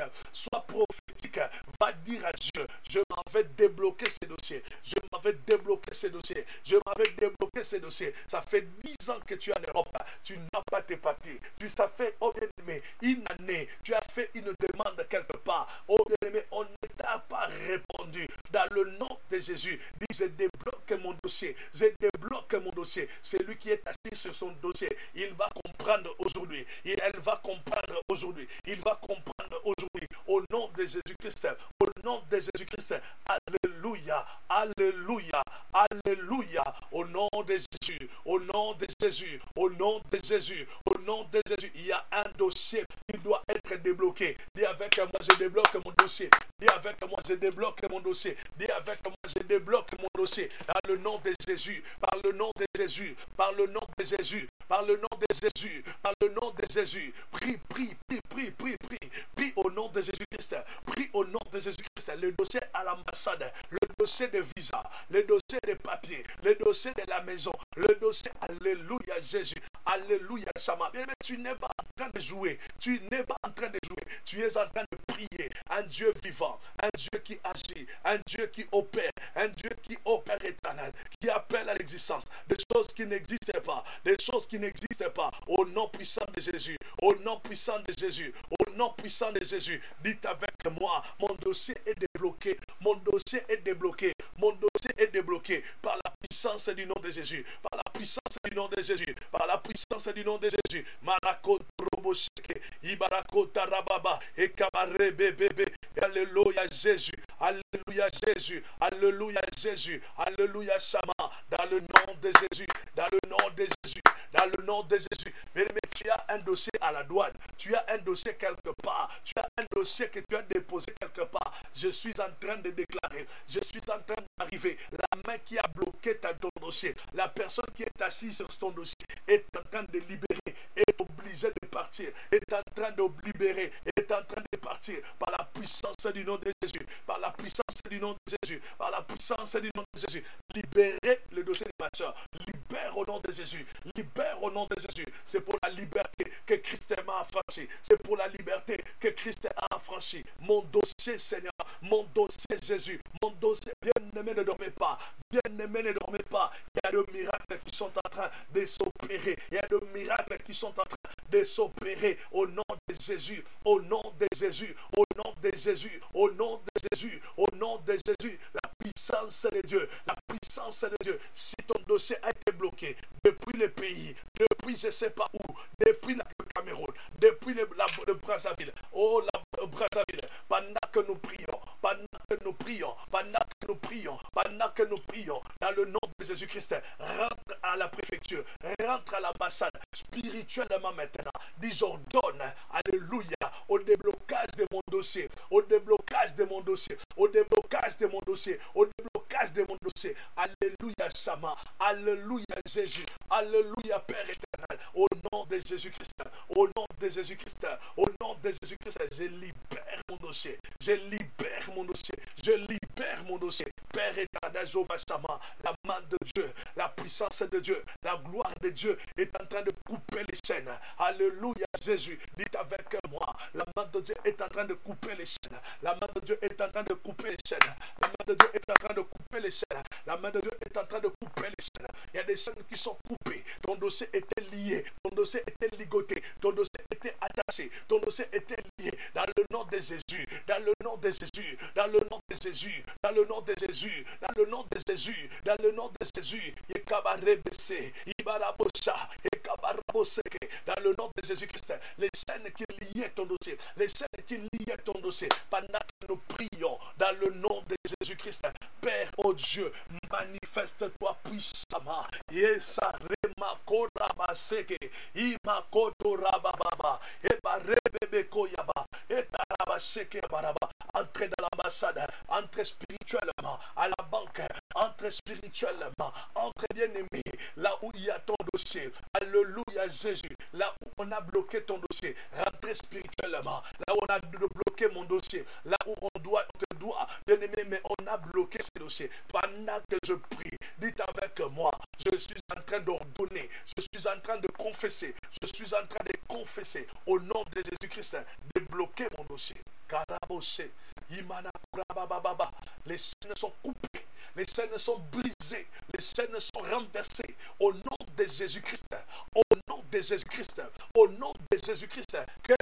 va dire à Dieu, je m'en vais débloquer ces dossiers, je m'en vais débloquer ces dossiers, je m'en vais débloquer ces dossiers. Ça fait 10 ans que tu es en Europe, tu n'as pas tes papiers, ça fait, oh bien-aimé, une année, tu as fait une demande quelque part, oh bien-aimé, on ne t'a pas répondu. Dans le nom de Jésus, dis, je débloque mon dossier, je débloque mon dossier. Celui qui est assis sur son dossier, il va comprendre aujourd'hui, elle va comprendre aujourd'hui, il va comprendre aujourd'hui, au nom de Jésus-Christ, au nom de Jésus-Christ. Alléluia, alléluia, alléluia, au nom de Jésus, au nom de Jésus, au nom de Jésus, au nom de Jésus. Il y a un dossier qui doit être débloqué. Dis avec moi, je débloque mon dossier. Dis avec moi, je débloque mon dossier. Dis avec moi, je débloque mon dossier. Dans le nom de Jésus, par le nom de Jésus, par le nom de Jésus, par le nom de Jésus, par le nom de Jésus. Prie, prie, prie, prie, prie, prie, prie au nom de Jésus-Christ. Prie au nom de Jésus-Christ. Le dossier à l'ambassade, le dossier de visa, le dossier de papier, le dossier de la maison, le dossier, alléluia Jésus, alléluia Sama. Mais tu n'es pas en train de jouer, tu n'es pas en train de jouer, tu es en train de prier un Dieu vivant, un Dieu qui agit, un Dieu qui opère éternel, qui appelle à l'existence des choses qui n'existaient pas, des choses qui n'existaient pas, au nom puissant de Jésus, au nom puissant de Jésus, au nom puissant de Jésus. Dites avec moi, mon dossier est débloqué, mon dossier est débloqué, mon dossier est débloqué par la puissance du nom de Jésus, par la puissance du nom de Jésus, par la puissance du nom de Jésus. Marako Robosheke, Ibarako Tarababa, et Kabare Bébé. Alléluia Jésus, alléluia Jésus, alléluia Jésus, alléluia Sama, dans le nom de Jésus, dans le nom de Jésus, dans le nom de Jésus. Mais tu as un dossier à la douane, tu as un dossier quelque part, tu as un dossier que tu as déposé quelque part. Je suis en train de déclarer, je suis en train d'arriver. La main qui a bloqué ton dossier, la personne qui est assise sur ton dossier est en train de libérer, est obligée de partir, est en train de libérer, est en train de partir par la puissance du nom de Jésus, par la puissance du nom de Jésus, par la puissance du nom de Jésus. Libérez le dossier de ma soeur, libère au nom de Jésus, libère au nom de Jésus. C'est pour la liberté que Christ m'a affranchi, c'est pour la liberté que Christ a affranchi. Mon dossier Seigneur, mon dossier Jésus, mon dossier, bien-aimé, ne dormez pas, bien-aimé, ne dormez pas. Il y a des miracles qui sont en train de s'opérer, il y a des miracles qui sont en train de s'opérer au nom de Jésus, au nom de Jésus, au nom de Jésus, au nom de Jésus, au nom de Jésus. La puissance de Dieu, la puissance de Dieu. Si ton dossier a été bloqué depuis le pays, depuis je ne sais pas où, depuis le Cameroun, depuis le Brazzaville, Brazzaville, pendant que nous prions, pendant que nous prions, pendant que nous prions, pendant que nous prions, dans le nom de Jésus-Christ, rentre à la préfecture, rentre à l'ambassade spirituellement maintenant. Dis, j'ordonne, alléluia, au déblocage de mon dossier, au déblocage de mon dossier, au déblocage de mon dossier, au déblocage de mon dossier. Alléluia, Sama, alléluia, Jésus, alléluia, Père éternel, au nom de Jésus-Christ, au nom de Jésus-Christ, au nom de Jésus-Christ, je libère mon dossier, je libère mon dossier, je libère mon dossier. Père éternel, Jéhovah Sama, la main de Dieu, la puissance de Dieu, la gloire de Dieu est en train de couper les chaînes. Alléluia, Jésus, dites avec moi, la main de Dieu est en train de couper les chaînes. La main de Dieu est en train de couper les chaînes. La main de Dieu est en train de couper les chaînes. La main de Dieu est en train de couper les chaînes. Il y a des chaînes qui sont coupées. Ton dossier était lié, ton dossier était ligoté, ton dossier était attaché, ton dossier était lié. Dans le nom de Jésus, dans le nom de Jésus, dans le nom de Jésus, dans le nom de Jésus, dans le nom de Jésus, dans le nom de Jésus. Dans le nom de Jésus-Christ, les chaînes qui liaient ton dossier, les chaînes qui liaient ton dossier, pendant que nous prions, dans le nom de Jésus-Christ, Père, oh Dieu, manifeste-toi puissamment. Entrez dans ambassade, entre spirituellement à la banque, entre spirituellement, entre bien-aimé, là où il y a ton dossier. Alléluia Jésus, là où on a bloqué ton dossier, rentrez spirituellement, là où on a bloqué mon dossier, là où on te doit, bien-aimé, mais on a bloqué ce dossier. Pendant que je prie, dites avec moi, je suis en train d'ordonner, je suis en train de confesser, je suis en train de confesser au nom de Jésus-Christ, de bloquer mon dossier. Karabose, Imana Kurabababa, les scènes sont coupées, les scènes sont brisées, les scènes sont renversées au nom de Jésus-Christ, au nom de Jésus-Christ, au nom de Jésus-Christ.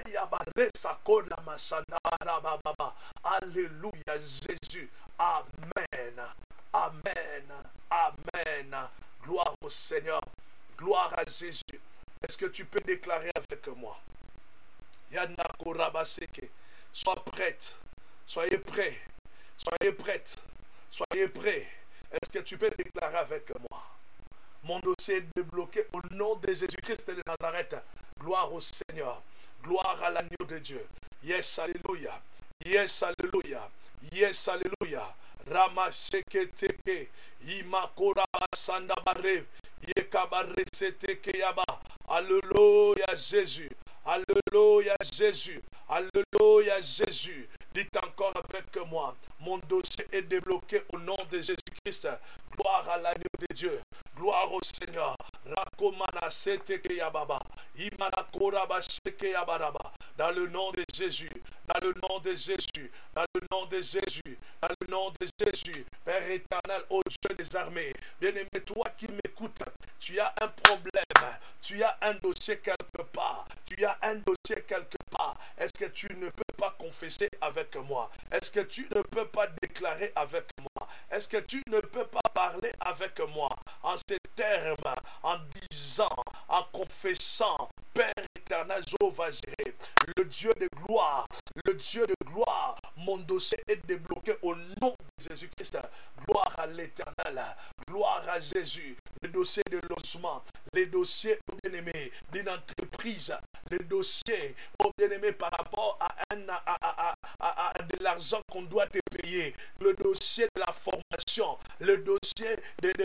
Alléluia Jésus, Amen, Amen, Amen. Gloire au Seigneur, gloire à Jésus. Est-ce que tu peux déclarer avec moi? Yana Korabaseke, sois prête, soyez prêts, soyez prête, soyez prêts. Est-ce que tu peux déclarer avec moi? Mon dossier est débloqué au nom de Jésus-Christ de Nazareth. Gloire au Seigneur, gloire à l'agneau de Dieu. Yes, alléluia, yes, alléluia, yes, alléluia. Ramasheke teke, Imakora Sandabare, Yekabare seteke yaba. Alléluia Jésus, alléluia Jésus, alléluia Jésus. Dites encore avec moi, mon dossier est débloqué au nom de Jésus-Christ. Gloire à l'agneau de Dieu, gloire au Seigneur. Rakomana seteke yababa, Imana koraba sheke yabaraba. Dans le nom de Jésus, dans le nom de Jésus, dans le nom de Jésus, dans le nom de Jésus, Père éternel, ô Dieu des armées, bien-aimé, toi qui m'écoutes, tu as un problème, tu as un dossier quelque part, tu as un dossier quelque part. Est-ce que tu ne peux pas confesser avec moi? Est-ce que tu ne peux pas déclarer avec moi? Est-ce que tu ne peux pas parler avec moi en ces termes, en disant, en confessant, Père éternel, Jéhovah Jireh, le Dieu de gloire, le Dieu de gloire, mon dossier est débloqué au nom de Jésus-Christ. Gloire à l'éternel, gloire à Jésus. Le dossier de logement, les dossiers, oh bien-aimé, d'une entreprise, les dossiers, oh bien-aimé, par rapport à de l'argent qu'on doit te payer, le dossier de la formation, le dossier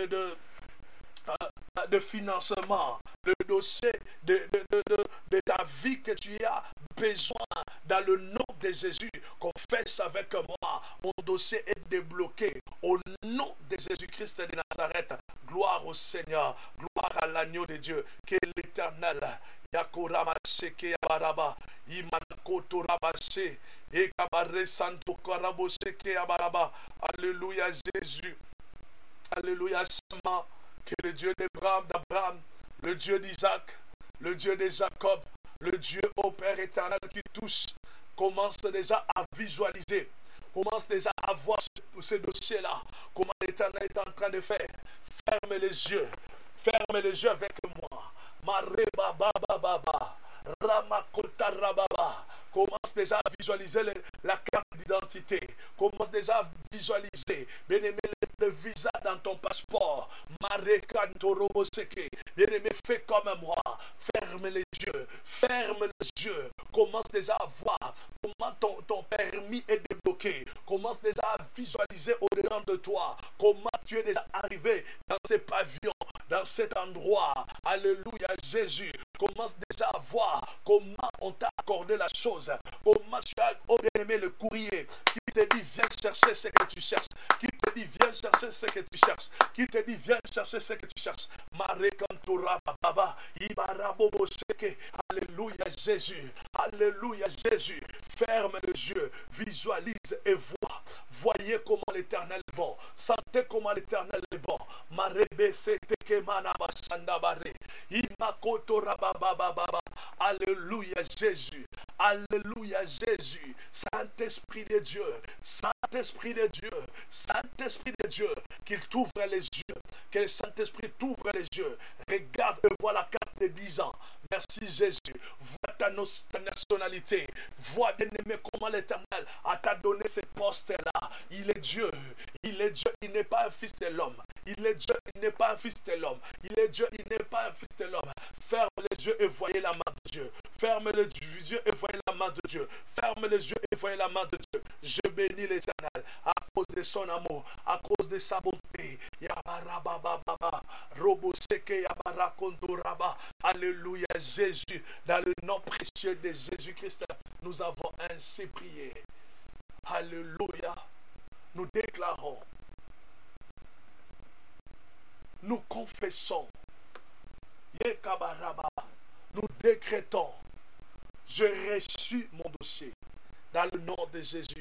de financement, le dossier de ta vie que tu as besoin, dans le nom de Jésus, confesse avec moi, mon dossier est débloqué au nom de Jésus-Christ de Nazareth. Gloire au Seigneur, gloire à l'agneau de Dieu, qui est l'éternel. Yakorama Seke Yabaraba, Imanakoto Rabase, Ekabare Santo Karabo Seke Yabaraba. Alléluia Jésus, alléluia Sama. Que le Dieu d'Abraham, le Dieu d'Isaac, le Dieu de Jacob, le Dieu au Père éternel qui tous commence déjà à visualiser, commence déjà à voir ce dossier-là, comment l'Éternel est en train de faire. Ferme les yeux avec moi. Mareba baba baba, Ramakota rababa. Commence déjà à visualiser la carte d'identité. Commence déjà à visualiser, bien-aimé, le visa dans ton passeport. Bien-aimé, fais comme moi. Ferme les yeux. Ferme les yeux. Commence déjà à voir comment ton permis est débloqué. Commence déjà à visualiser au-dedans de toi. Comment tu es déjà arrivé dans ces pavillons, dans cet endroit. Alléluia Jésus. Commence déjà à voir comment on t'a accordé la chose. Comment tu as, oh bien-aimé, le courrier qui te dit viens chercher ce que tu cherches. Qui te dit viens chercher ce que tu cherches. Qui te dit viens chercher ce que tu cherches. Alléluia Jésus. Alléluia Jésus. Ferme les yeux. Visualise et vois. Voyez comment l'Éternel est bon. Sentez comment l'Éternel est bon. Alléluia Jésus. Alléluia Jésus. Saint-Esprit de Dieu. Saint-Esprit de Dieu. Saint-Esprit de Dieu. Qu'il t'ouvre les yeux. Que le Saint-Esprit t'ouvre les yeux. Regarde et vois la carte de 10 ans. Merci Jésus. Vois ta nationalité. Vois, bien-aimé, comment l'Éternel t'a donné ce poste-là. Il est Dieu. Il est Dieu. Il n'est pas un fils de l'homme. Il est Dieu. Il n'est pas un fils de l'homme. Il est Dieu. Il n'est pas un fils de l'homme. Ferme les yeux et voyez la main de Dieu. Ferme les yeux et voyez la main de Dieu. Ferme les yeux et voyez la main de Dieu. Je bénis l'Éternel à cause de son amour, à cause de sa bonté. Alléluia Jésus. Dans le nom précieux de Jésus-Christ, nous avons ainsi prié. Alléluia. Nous déclarons, nous confessons, nous décrétons, je reçus mon dossier dans le nom de Jésus.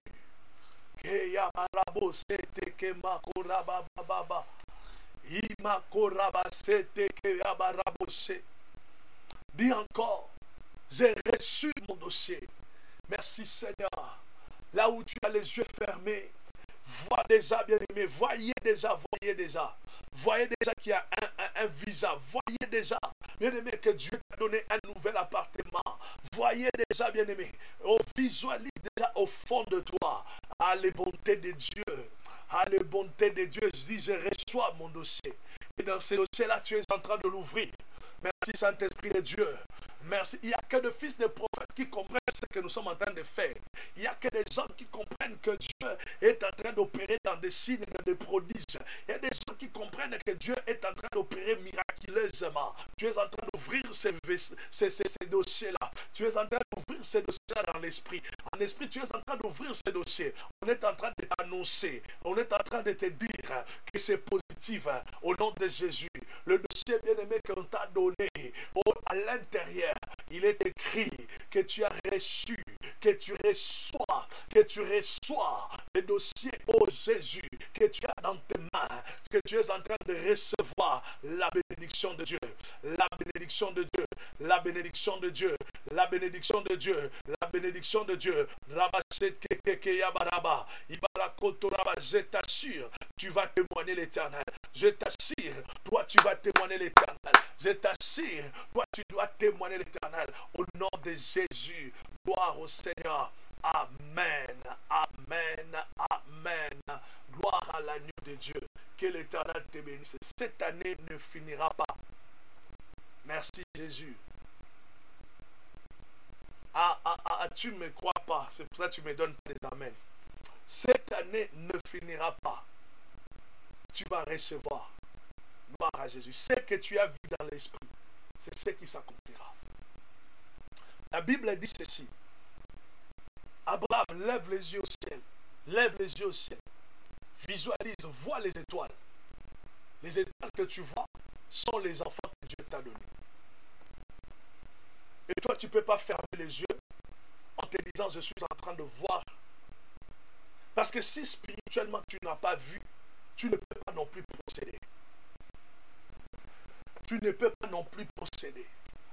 Dis encore, j'ai reçu mon dossier. Merci Seigneur. Là où tu as les yeux fermés, vois déjà, bien-aimé, voyez déjà. Voyez déjà qu'il y a un visa. Voyez déjà, bien-aimé, que Dieu t'a donné un nouvel appartement. Voyez déjà, bien-aimé, on visualise déjà au fond de toi. Ah, les bontés de Dieu. Ah, les bontés de Dieu. Je dis, je reçois mon dossier. Et dans ce dossier-là, tu es en train de l'ouvrir. Merci Saint-Esprit de Dieu. Merci. Il n'y a que des fils de prophètes qui comprennent ce que nous sommes en train de faire. Il n'y a que des gens qui comprennent que Dieu est en train d'opérer dans des signes, dans des prodiges. Il y a des gens qui comprennent que Dieu est en train d'opérer miraculeusement. Tu es en train d'ouvrir ces dossiers-là. Tu es en train d'ouvrir ces dossiers-là dans l'esprit. En esprit, tu es en train d'ouvrir ces dossiers. On est en train de t'annoncer. On est en train de te dire que c'est positif au nom de Jésus. Le dossier bien-aimé qu'on t'a donné à l'intérieur, il est écrit que tu as reçu, que tu reçois le dossier, oh Jésus, que tu as dans tes mains, que tu es en train de recevoir la bénédiction de Dieu, la bénédiction de Dieu, la bénédiction de Dieu, la bénédiction de Dieu, la bénédiction de Dieu. Je t'assure, tu vas témoigner l'Éternel. Je t'assure, toi tu vas témoigner l'Éternel. Je t'assure, toi tu dois témoigner l'Éternel. Au nom de Jésus, gloire au Seigneur. Amen, amen, amen. Gloire à l'agneau de Dieu. Que l'Éternel te bénisse. Cette année ne finira pas. Merci Jésus. Tu ne me crois pas. C'est pour ça que tu me donnes pas des amens. Cette année ne finira pas. Tu vas recevoir. Gloire à Jésus. Ce que tu as vu dans l'esprit, c'est ce qui s'accomplira. La Bible dit ceci. Abraham, lève les yeux au ciel. Lève les yeux au ciel. Visualise, vois les étoiles. Les étoiles que tu vois sont les enfants que Dieu t'a donnés. Et toi, tu ne peux pas fermer les yeux en te disant, je suis en train de voir. Parce que si spirituellement tu n'as pas vu, tu ne peux pas non plus procéder. Tu ne peux pas non plus procéder.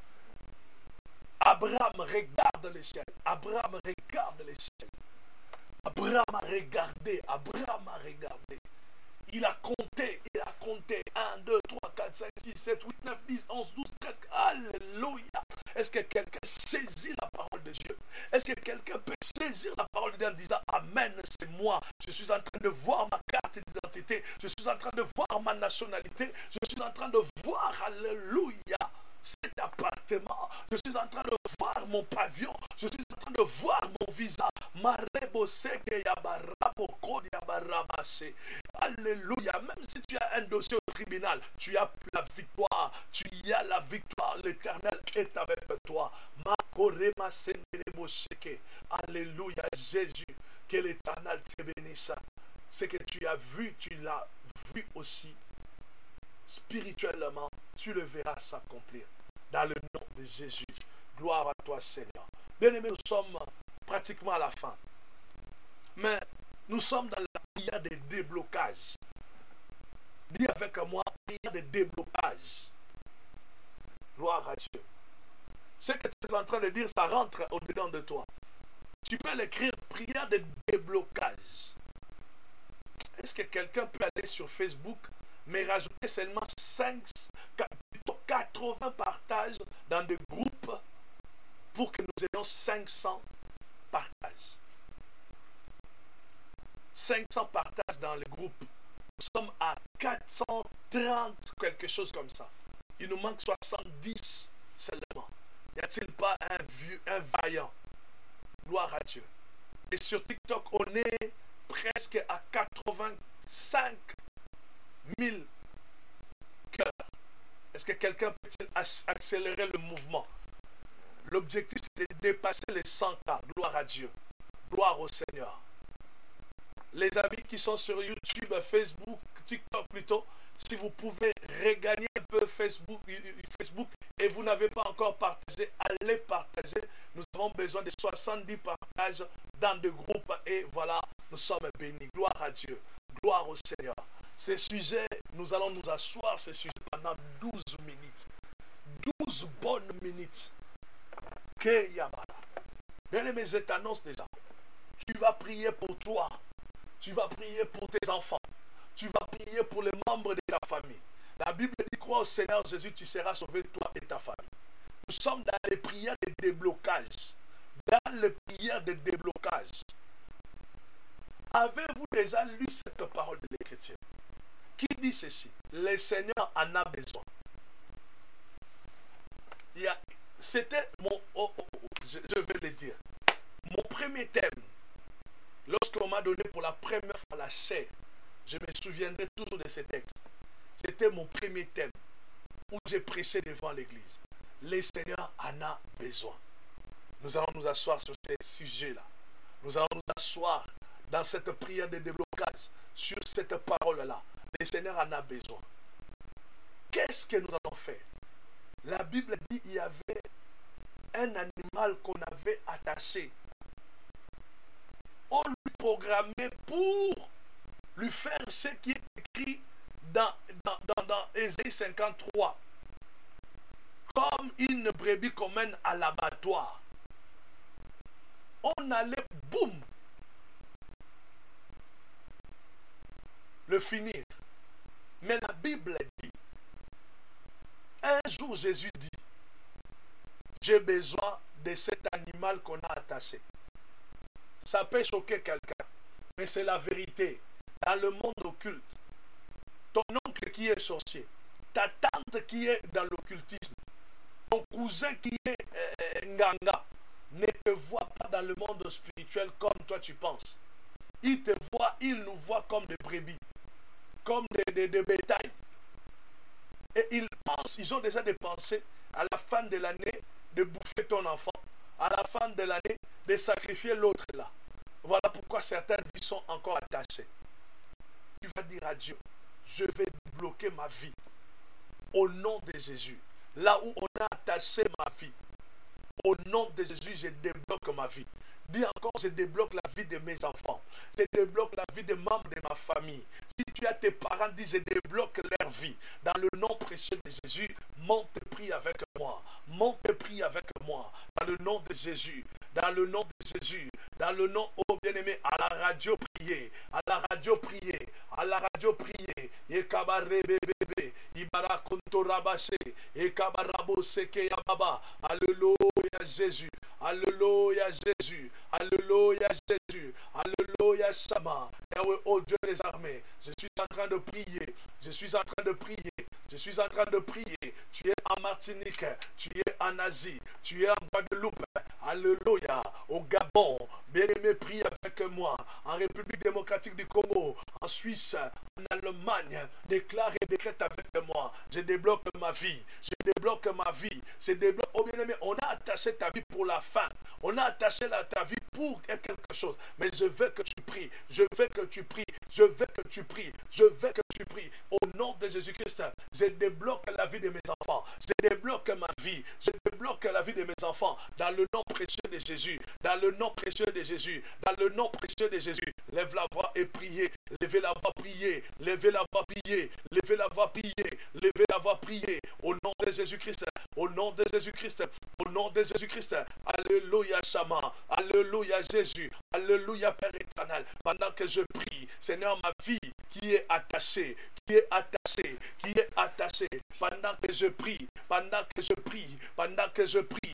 Abraham regarde le ciel. Abraham regarde le ciel. Abraham a regardé. Abraham a regardé. Il a compté. 1, 2, 3, 4, 5, 6, 7, 8, 9, 10, 11, 12, 13. Alléluia. Est-ce que quelqu'un saisit la parole de Dieu? Est-ce que quelqu'un peut saisir la parole de Dieu en disant Amen, c'est moi. Je suis en train de voir ma carte d'identité. Je suis en train de voir ma nationalité. Je suis en train de voir, alléluia, cet appartement. Je suis en train de voir mon pavillon. Je suis en train de voir mon visa. Alléluia. Même si tu as un dossier au tribunal, tu as la victoire. Tu y as la victoire. L'Éternel est avec toi. Alléluia, Jésus. Que l'Éternel te bénisse. Ce que tu as vu, tu l'as vu aussi. Spirituellement, tu le verras s'accomplir. Dans le nom de Jésus. Gloire à toi, Seigneur. Bien-aimés, nous sommes pratiquement à la fin. Mais nous sommes dans la prière de déblocage. Dis avec moi, prière de déblocage. Gloire à Dieu. Ce que tu es en train de dire, ça rentre au-dedans de toi. Tu peux l'écrire, prière de déblocage. Est-ce que quelqu'un peut aller sur Facebook, mais rajouter seulement 80 partages dans des groupes pour que nous ayons 500 partages. 500 partages dans les groupes. Nous sommes à 430, quelque chose comme ça. Il nous manque 70 seulement. Y a-t-il pas un vaillant? Gloire à Dieu. Et sur TikTok, on est presque à 85 000 cœurs. Est-ce que quelqu'un peut-il accélérer le mouvement? L'objectif, c'est de dépasser les 100 cas. Gloire à Dieu. Gloire au Seigneur. Les amis qui sont sur YouTube, Facebook, TikTok plutôt, si vous pouvez regagner un peu Facebook et vous n'avez pas encore partagé, allez partager. Nous avons besoin de 70 partages dans des groupes et voilà, nous sommes bénis. Gloire à Dieu. Gloire au Seigneur. Ces sujets, nous allons nous asseoir ces sujets pendant 12 minutes. 12 bonnes minutes. Bien-aimé, je t'annonce déjà. Tu vas prier pour toi. Tu vas prier pour tes enfants. Tu vas prier pour les membres de ta famille. La Bible dit, crois au Seigneur Jésus, tu seras sauvé, toi et ta famille. Nous sommes dans les prières de déblocage. Dans les prières de déblocage. Avez-vous déjà lu cette parole de l'Écriture qui dit ceci? Le Seigneur en a besoin. C'était mon... je vais le dire. Mon premier thème, lorsqu'on m'a donné pour la première fois la chair, je me souviendrai toujours de ce texte. C'était mon premier thème où j'ai prêché devant l'église. Le Seigneur en a besoin. Nous allons nous asseoir sur ces sujets-là. Nous allons nous asseoir dans cette prière de déblocage sur cette parole-là. Le Seigneur en a besoin. Qu'est-ce que nous allons faire? La Bible dit qu'il y avait un animal qu'on avait attaché. On lui programmait pour lui faire ce qui est écrit dans Ésaïe 53. Comme une brebis qu'on mène à l'abattoir. On allait, boum, le finir. Mais la Bible dit, un jour Jésus dit, j'ai besoin de cet animal qu'on a attaché. Ça peut choquer quelqu'un, mais c'est la vérité. Dans le monde occulte, ton oncle qui est sorcier, ta tante qui est dans l'occultisme, ton cousin qui est nganga, ne te voit pas dans le monde spirituel comme toi tu penses. Il nous voit comme des brebis, comme des bétails. Et ils ont déjà des pensées à la fin de l'année de bouffer ton enfant, à la fin de l'année de sacrifier l'autre là. Voilà pourquoi certaines vies sont encore attachées. Tu vas dire à Dieu, je vais bloquer ma vie au nom de Jésus. Là où on a attaché ma vie, au nom de Jésus, je débloque ma vie. Dis encore, je débloque la vie de mes enfants. Je débloque la vie des membres de ma famille. Si tu as tes parents, dis, je débloque leur vie. Dans le nom précieux de Jésus, monte et prie avec moi. Monte et prie avec moi. Dans le nom de Jésus. Dans le nom de Jésus. Dans le nom, oh bien-aimé, à la radio prier. À la radio prier. À la radio prier. Yekabarebebebe. Ibara kontorabase. Yekabarabo seke yababa. Alléluia Jésus. Alléluia Jésus. Alléluia Jésus. Alléluia Sama. Yahweh, oh Dieu des armées, je suis en train de prier. Je suis en train de prier. Je suis en train de prier. Tu es en Martinique. Tu es en Asie. Tu es en Guadeloupe. Alléluia. Au Gabon. Bien-aimé, prie avec moi. En République démocratique du Congo. En Suisse. En Allemagne. Déclare et décrète avec moi. Je débloque ma vie. Je débloque ma vie. Je débloque. Oh bien-aimé, on a attaché ta vie pour la fin. On a attaché ta vie pour quelque chose. Mais je veux que tu pries. Je veux que tu pries. Je veux que tu pries. Je veux que tu pries. Au nom de Jésus-Christ, je débloque la vie de mes enfants. Je débloque ma vie. Je débloque la vie de mes enfants. Dans le nom précieux de Jésus. Dans le nom précieux de Jésus. Dans le nom précieux de Jésus. Lève la voix et priez. Levez la voix, priez. Levez la voix, priez. Levez la voix, priez. Levez la voix, priez. Au nom de Jésus-Christ. Au nom de Jésus-Christ. Au nom de Jésus-Christ. Alléluia, Shama. Alléluia, Jésus. Alléluia, Père éternel. Pendant que je prie, Seigneur, ma vie qui est attachée, qui est attachée, qui est attachée. Pendant que je prie, pendant que je prie, pendant que je prie,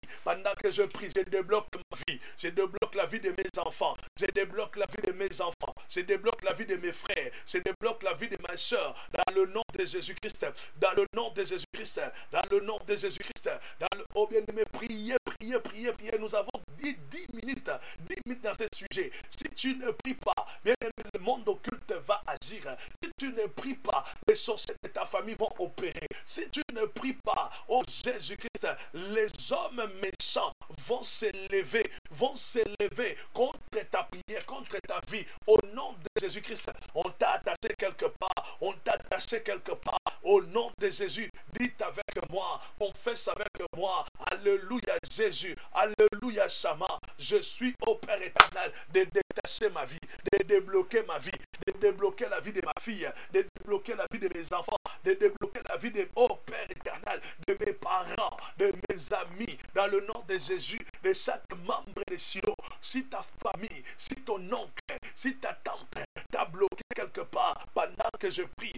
Pendant que je prie, je débloque ma vie. Je débloque la vie de mes enfants. Je débloque la vie de mes enfants. Je débloque la vie de mes frères. Je débloque la vie de ma soeur. Dans le nom de Jésus-Christ. Dans le nom de Jésus-Christ. Dans le nom de Jésus-Christ. Oh bien-aimé, priez, priez, priez, priez. Nous avons dit 10 minutes dans ce sujet. Si tu ne pries pas, bien-aimé, le monde occulte va agir. Si tu ne pries pas, les sorciers de ta famille vont opérer. Si tu ne pries pas, oh Jésus-Christ, les hommes méchants vont s'élever contre ta prière, contre ta vie. Au nom de Jésus-Christ, on t'a attaché quelque part, Au nom de Jésus, dites avec moi, confesse avec moi. Alléluia Jésus, alléluia Shama. Je suis au Père éternel de détacher ma vie, de débloquer ma vie, de débloquer la vie de ma fille, de débloquer la vie de mes enfants, de débloquer la vie de oh Père éternel, de mes parents, de mes amis, dans le nom de Jésus, de chaque membre de Silo. Si ta famille, si ton oncle, si ta tante t'a bloqué quelque part pendant que je prie,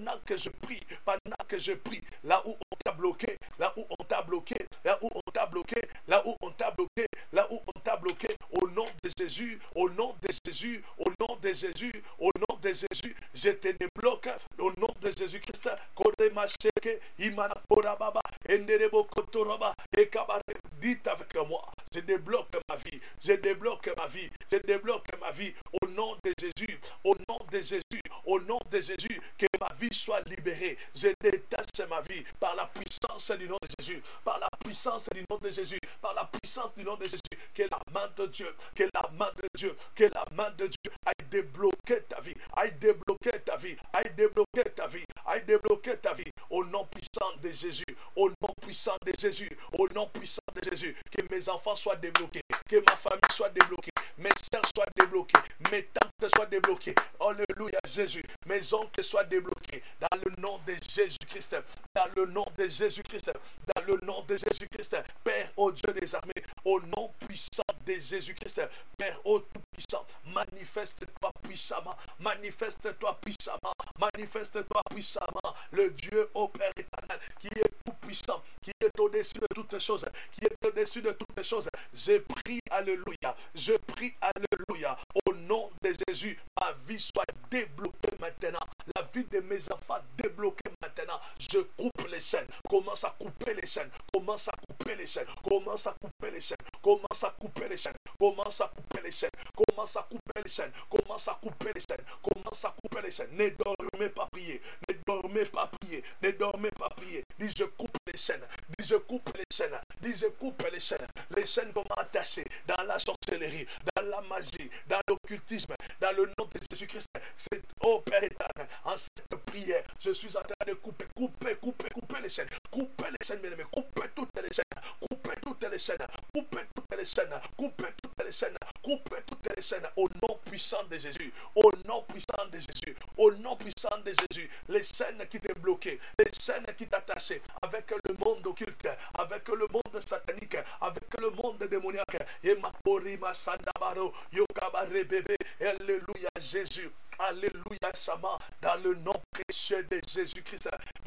là où on t'a bloqué, au nom de Jésus, je te débloque, au nom de Jésus-Christ. Dites avec moi, je débloque ma vie, au nom de Jésus, que ma vie soit libérée. Je détache ma vie par la puissance du nom de Jésus, que la main de Dieu, aille débloquer ta vie, au nom puissant de Jésus, que mes enfants soient débloqués, que ma famille soit débloquée, mes sœurs soient débloquées, mes tantes soient débloquées, alléluia Jésus, mes oncles soient débloqués, dans le nom de Jésus-Christ, Père, ô Dieu des armées, au nom puissant de Jésus-Christ, Père, ô tout-puissant, manifeste-toi puissamment, le Dieu, ô Père éternel, qui est tout-puissant, qui est au-dessus de toutes choses, je prie, alléluia, au nom de Jésus, ma vie soit débloquée maintenant, la vie de mes enfants débloquée maintenant, je coupe les chaînes, commence à couper les chaînes, ne dormez pas prier, dis je coupe les chaînes, les chaînes comment attacher dans la sorcellerie, dans la magie, dans l'occultisme, dans le nom de Jésus-Christ, c'est oh Père éternel, en cette prière, je suis en train de couper les chaînes, mes amis, coupez toutes les chaînes, au nom puissant de Jésus, les chaînes qui t'ont bloqué, les chaînes qui t'attachaient avec le monde occulte, avec le monde satanique, avec le monde démoniaque, et ma porima sandabaro, yokabare bébé, alléluia Jésus. Alléluia, Sama, dans le nom précieux de Jésus-Christ,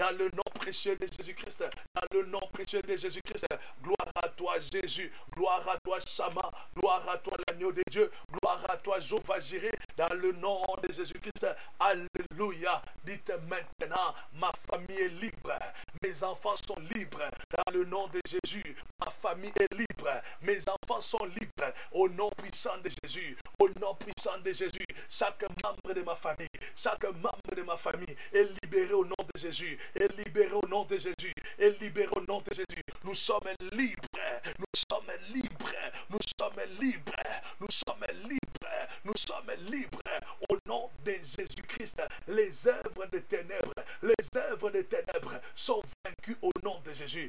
gloire à toi Jésus, gloire à toi Sama, gloire à toi l'agneau de Dieu, gloire à toi Jéhovah Jireh, dans le nom de Jésus-Christ, alléluia. Dites maintenant, ma famille est libre, mes enfants sont libres, dans le nom de Jésus, ma famille est libre, mes enfants sont libres, au nom puissant de Jésus, chaque membre de ma famille, est libéré au nom de Jésus, nous sommes libres, au nom de Jésus-Christ. Les œuvres des ténèbres sont vaincues au nom de Jésus,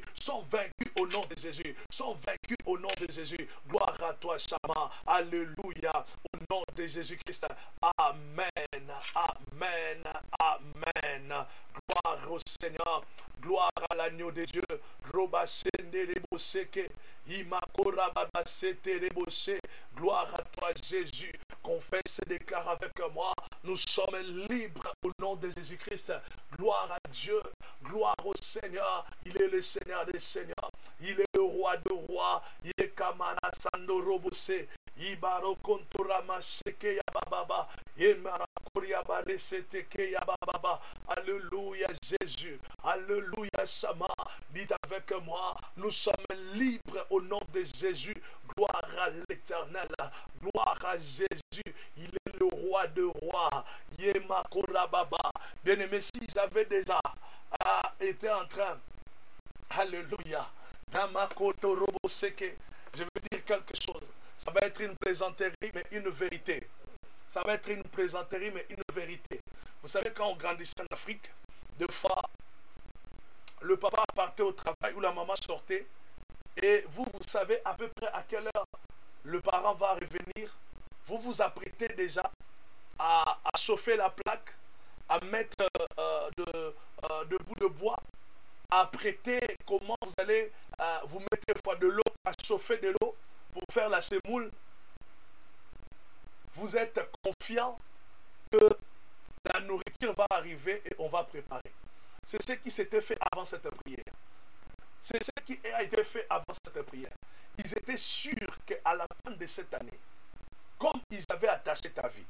gloire à toi Shama, alléluia, au nom de Jésus-Christ, amen, gloire au Seigneur, gloire à l'agneau de Dieu, gloire à toi Jésus, confesse et déclare avec moi, nous sommes libres au nom de Jésus-Christ. Gloire à Dieu, gloire au Seigneur. Il est le Seigneur des Seigneurs. Il est le roi de rois. Il est Kamana Sando Robose. Ibaro Kontorama Seke Yababa. Yemara Koryaba Reseteke Yababa. Alléluia Jésus. Alléluia Sama. Dites avec moi, nous sommes libres au nom de Jésus. Gloire à l'Éternel. Gloire à Jésus. Il est le roi de rois. Yema Korababa. Bien-aimés, s'ils avaient déjà été en train, alléluia, Namakoto Roboseke, je veux dire quelque chose. Ça va être une plaisanterie, mais une vérité. Ça va être une plaisanterie, mais une vérité. Vous savez, quand on grandissait en Afrique, des fois, le papa partait au travail ou la maman sortait. Et vous savez à peu près à quelle heure le parent va revenir. Vous vous apprêtez déjà à chauffer la plaque, à mettre de bouts de bois, à apprêter comment vous allez vous mettre des fois de l'eau, à chauffer de l'eau pour faire la semoule. Vous êtes confiant que la nourriture va arriver et on va préparer. C'est ce qui s'était fait avant cette prière. C'est ce qui a été fait avant cette prière. Ils étaient sûrs qu'à la fin de cette année, comme ils avaient attaché ta vie,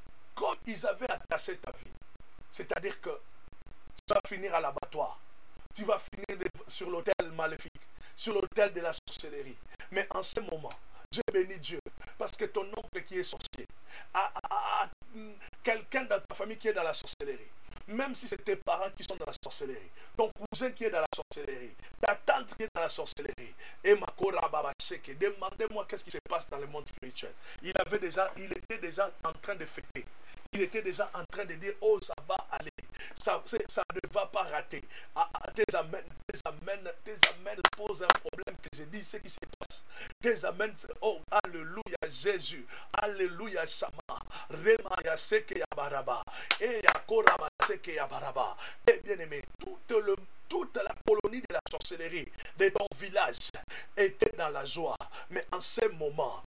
c'est-à-dire que tu vas finir à l'abattoir, tu vas finir sur l'autel maléfique, sur l'autel de la sorcellerie. Mais en ce moment, je bénis Dieu, parce que ton oncle qui est sorcier, quelqu'un dans ta famille qui est dans la sorcellerie, même si c'est tes parents qui sont dans la sorcellerie, ton cousin qui est dans la sorcellerie, ta tante qui est dans la sorcellerie, et Makora Baba Seke, demandez-moi qu'est-ce qui se passe dans le monde spirituel. Il était déjà en train de fêter. Il était déjà en train de dire, oh, ça va aller. Ça ne va pas rater. Tes amènes posent un problème que je dis ce qui se passe. Tes amènes, oh, alléluia Jésus. Alléluia Sama. Rema Yaseke Yabaraba. Et Yakora Baseke Yabaraba. Et bien aimé, toute la colonie de la sorcellerie de ton village était dans la joie. Mais en ce moment,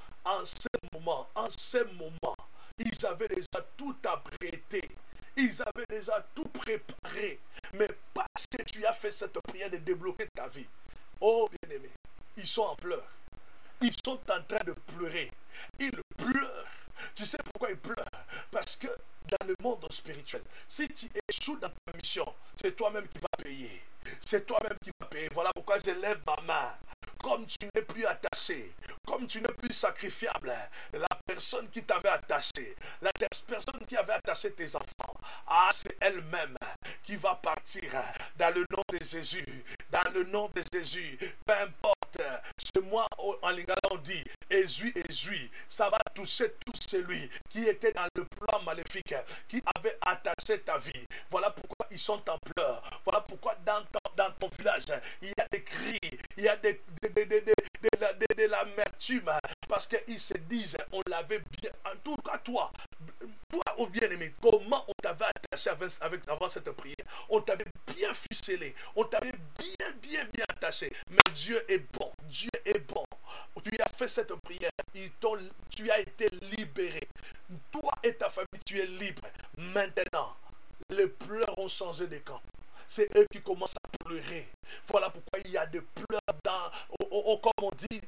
ils avaient déjà tout apprêté. Ils avaient déjà tout préparé. Mais parce que tu as fait cette prière de débloquer ta vie. Oh bien-aimé, ils sont en pleurs. Ils sont en train de pleurer. Ils pleurent. Tu sais pourquoi ils pleurent? Parce que dans le monde spirituel, si tu échoues dans ta mission, c'est toi-même qui vas payer. C'est toi-même qui vas payer. Voilà pourquoi je lève ma main. Comme tu n'es plus attaché, comme tu n'es plus sacrifiable, la personne qui t'avait attaché, la personne qui avait attaché tes enfants, c'est elle-même qui va partir dans le nom de Jésus. Dans le nom de Jésus, peu importe, chez moi en lingala on dit, Jésus, ça va toucher tout celui qui était dans le plan maléfique, qui avait attaché ta vie. Voilà pourquoi ils sont en pleurs. Voilà pourquoi dans ton village, il y a des cris, il y a de l'amertume, parce qu'ils se disent, on l'avait bien, en tout cas toi au bien-aimé, comment on t'avait attaché avant cette prière, on t'avait bien ficelé, on t'avait bien attaché, mais Dieu est bon, Dieu est bon. Tu as fait cette prière, tu as été libéré, toi et ta famille, tu es libre. Maintenant, les pleurs ont changé de camp. C'est eux qui commencent à pleurer. Voilà pourquoi il y a des pleurs comme on dit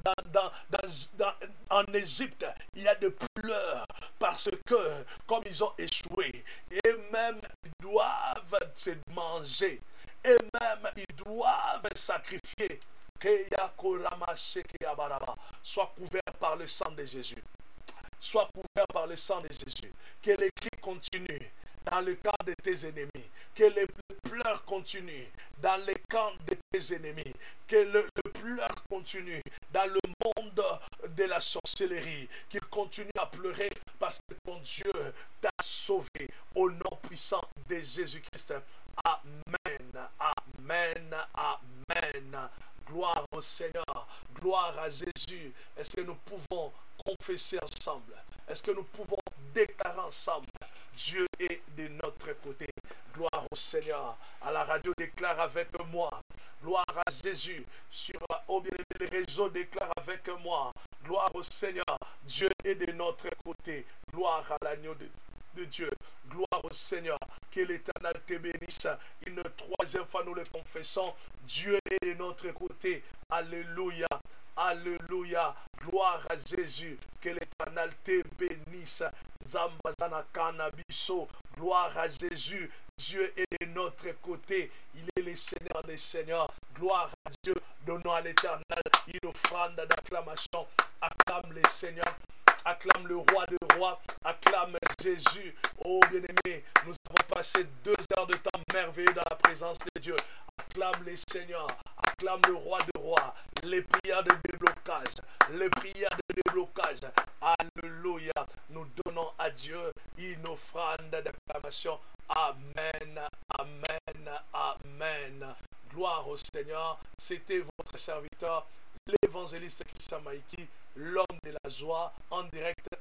en Égypte, il y a des pleurs parce que comme ils ont échoué, et même ils doivent se manger, et même ils doivent sacrifier. Sois couvert par le sang de Jésus. Sois couvert par le sang de Jésus. Que les cris continuent dans le camp de tes ennemis. Que les pleurs continuent dans le camp de tes ennemis. Que le pleur continue dans le monde de la sorcellerie. Qu'il continue à pleurer parce que ton Dieu t'a sauvé. Au nom puissant de Jésus-Christ. Amen. Amen. Amen. Gloire au Seigneur. Gloire à Jésus. Est-ce que nous pouvons confesser ensemble? Est-ce que nous pouvons déclarer ensemble? Dieu est de notre côté. Gloire au Seigneur. À la radio, déclare avec moi. Gloire à Jésus. Sur les réseaux, déclare avec moi. Gloire au Seigneur. Dieu est de notre côté. Gloire à l'agneau de Dieu. Gloire au Seigneur. Que l'Éternel te bénisse. Une troisième fois, nous le confessons. Dieu est de notre côté. Alléluia. Alléluia. Gloire à Jésus. Que l'Éternel te bénisse. Zambazana Kanabiso. Gloire à Jésus. Dieu est de notre côté. Il est le Seigneur des Seigneurs. Gloire à Dieu. Donnons à l'Éternel une offrande d'acclamation. Acclame le Seigneur. Acclame le roi des rois. Acclame Jésus. Oh bien-aimé, nous avons passé 2 heures de temps merveilleux dans la présence de Dieu. Acclame le Seigneur. Acclame le roi des rois. Les prières de déblocage. Les prières de déblocage. Alléluia. Nous donnons à Dieu une offrande d'acclamation. Amen. Amen. Amen. Gloire au Seigneur. C'était votre serviteur, l'évangéliste Christian Maïki, l'homme de la joie, en direct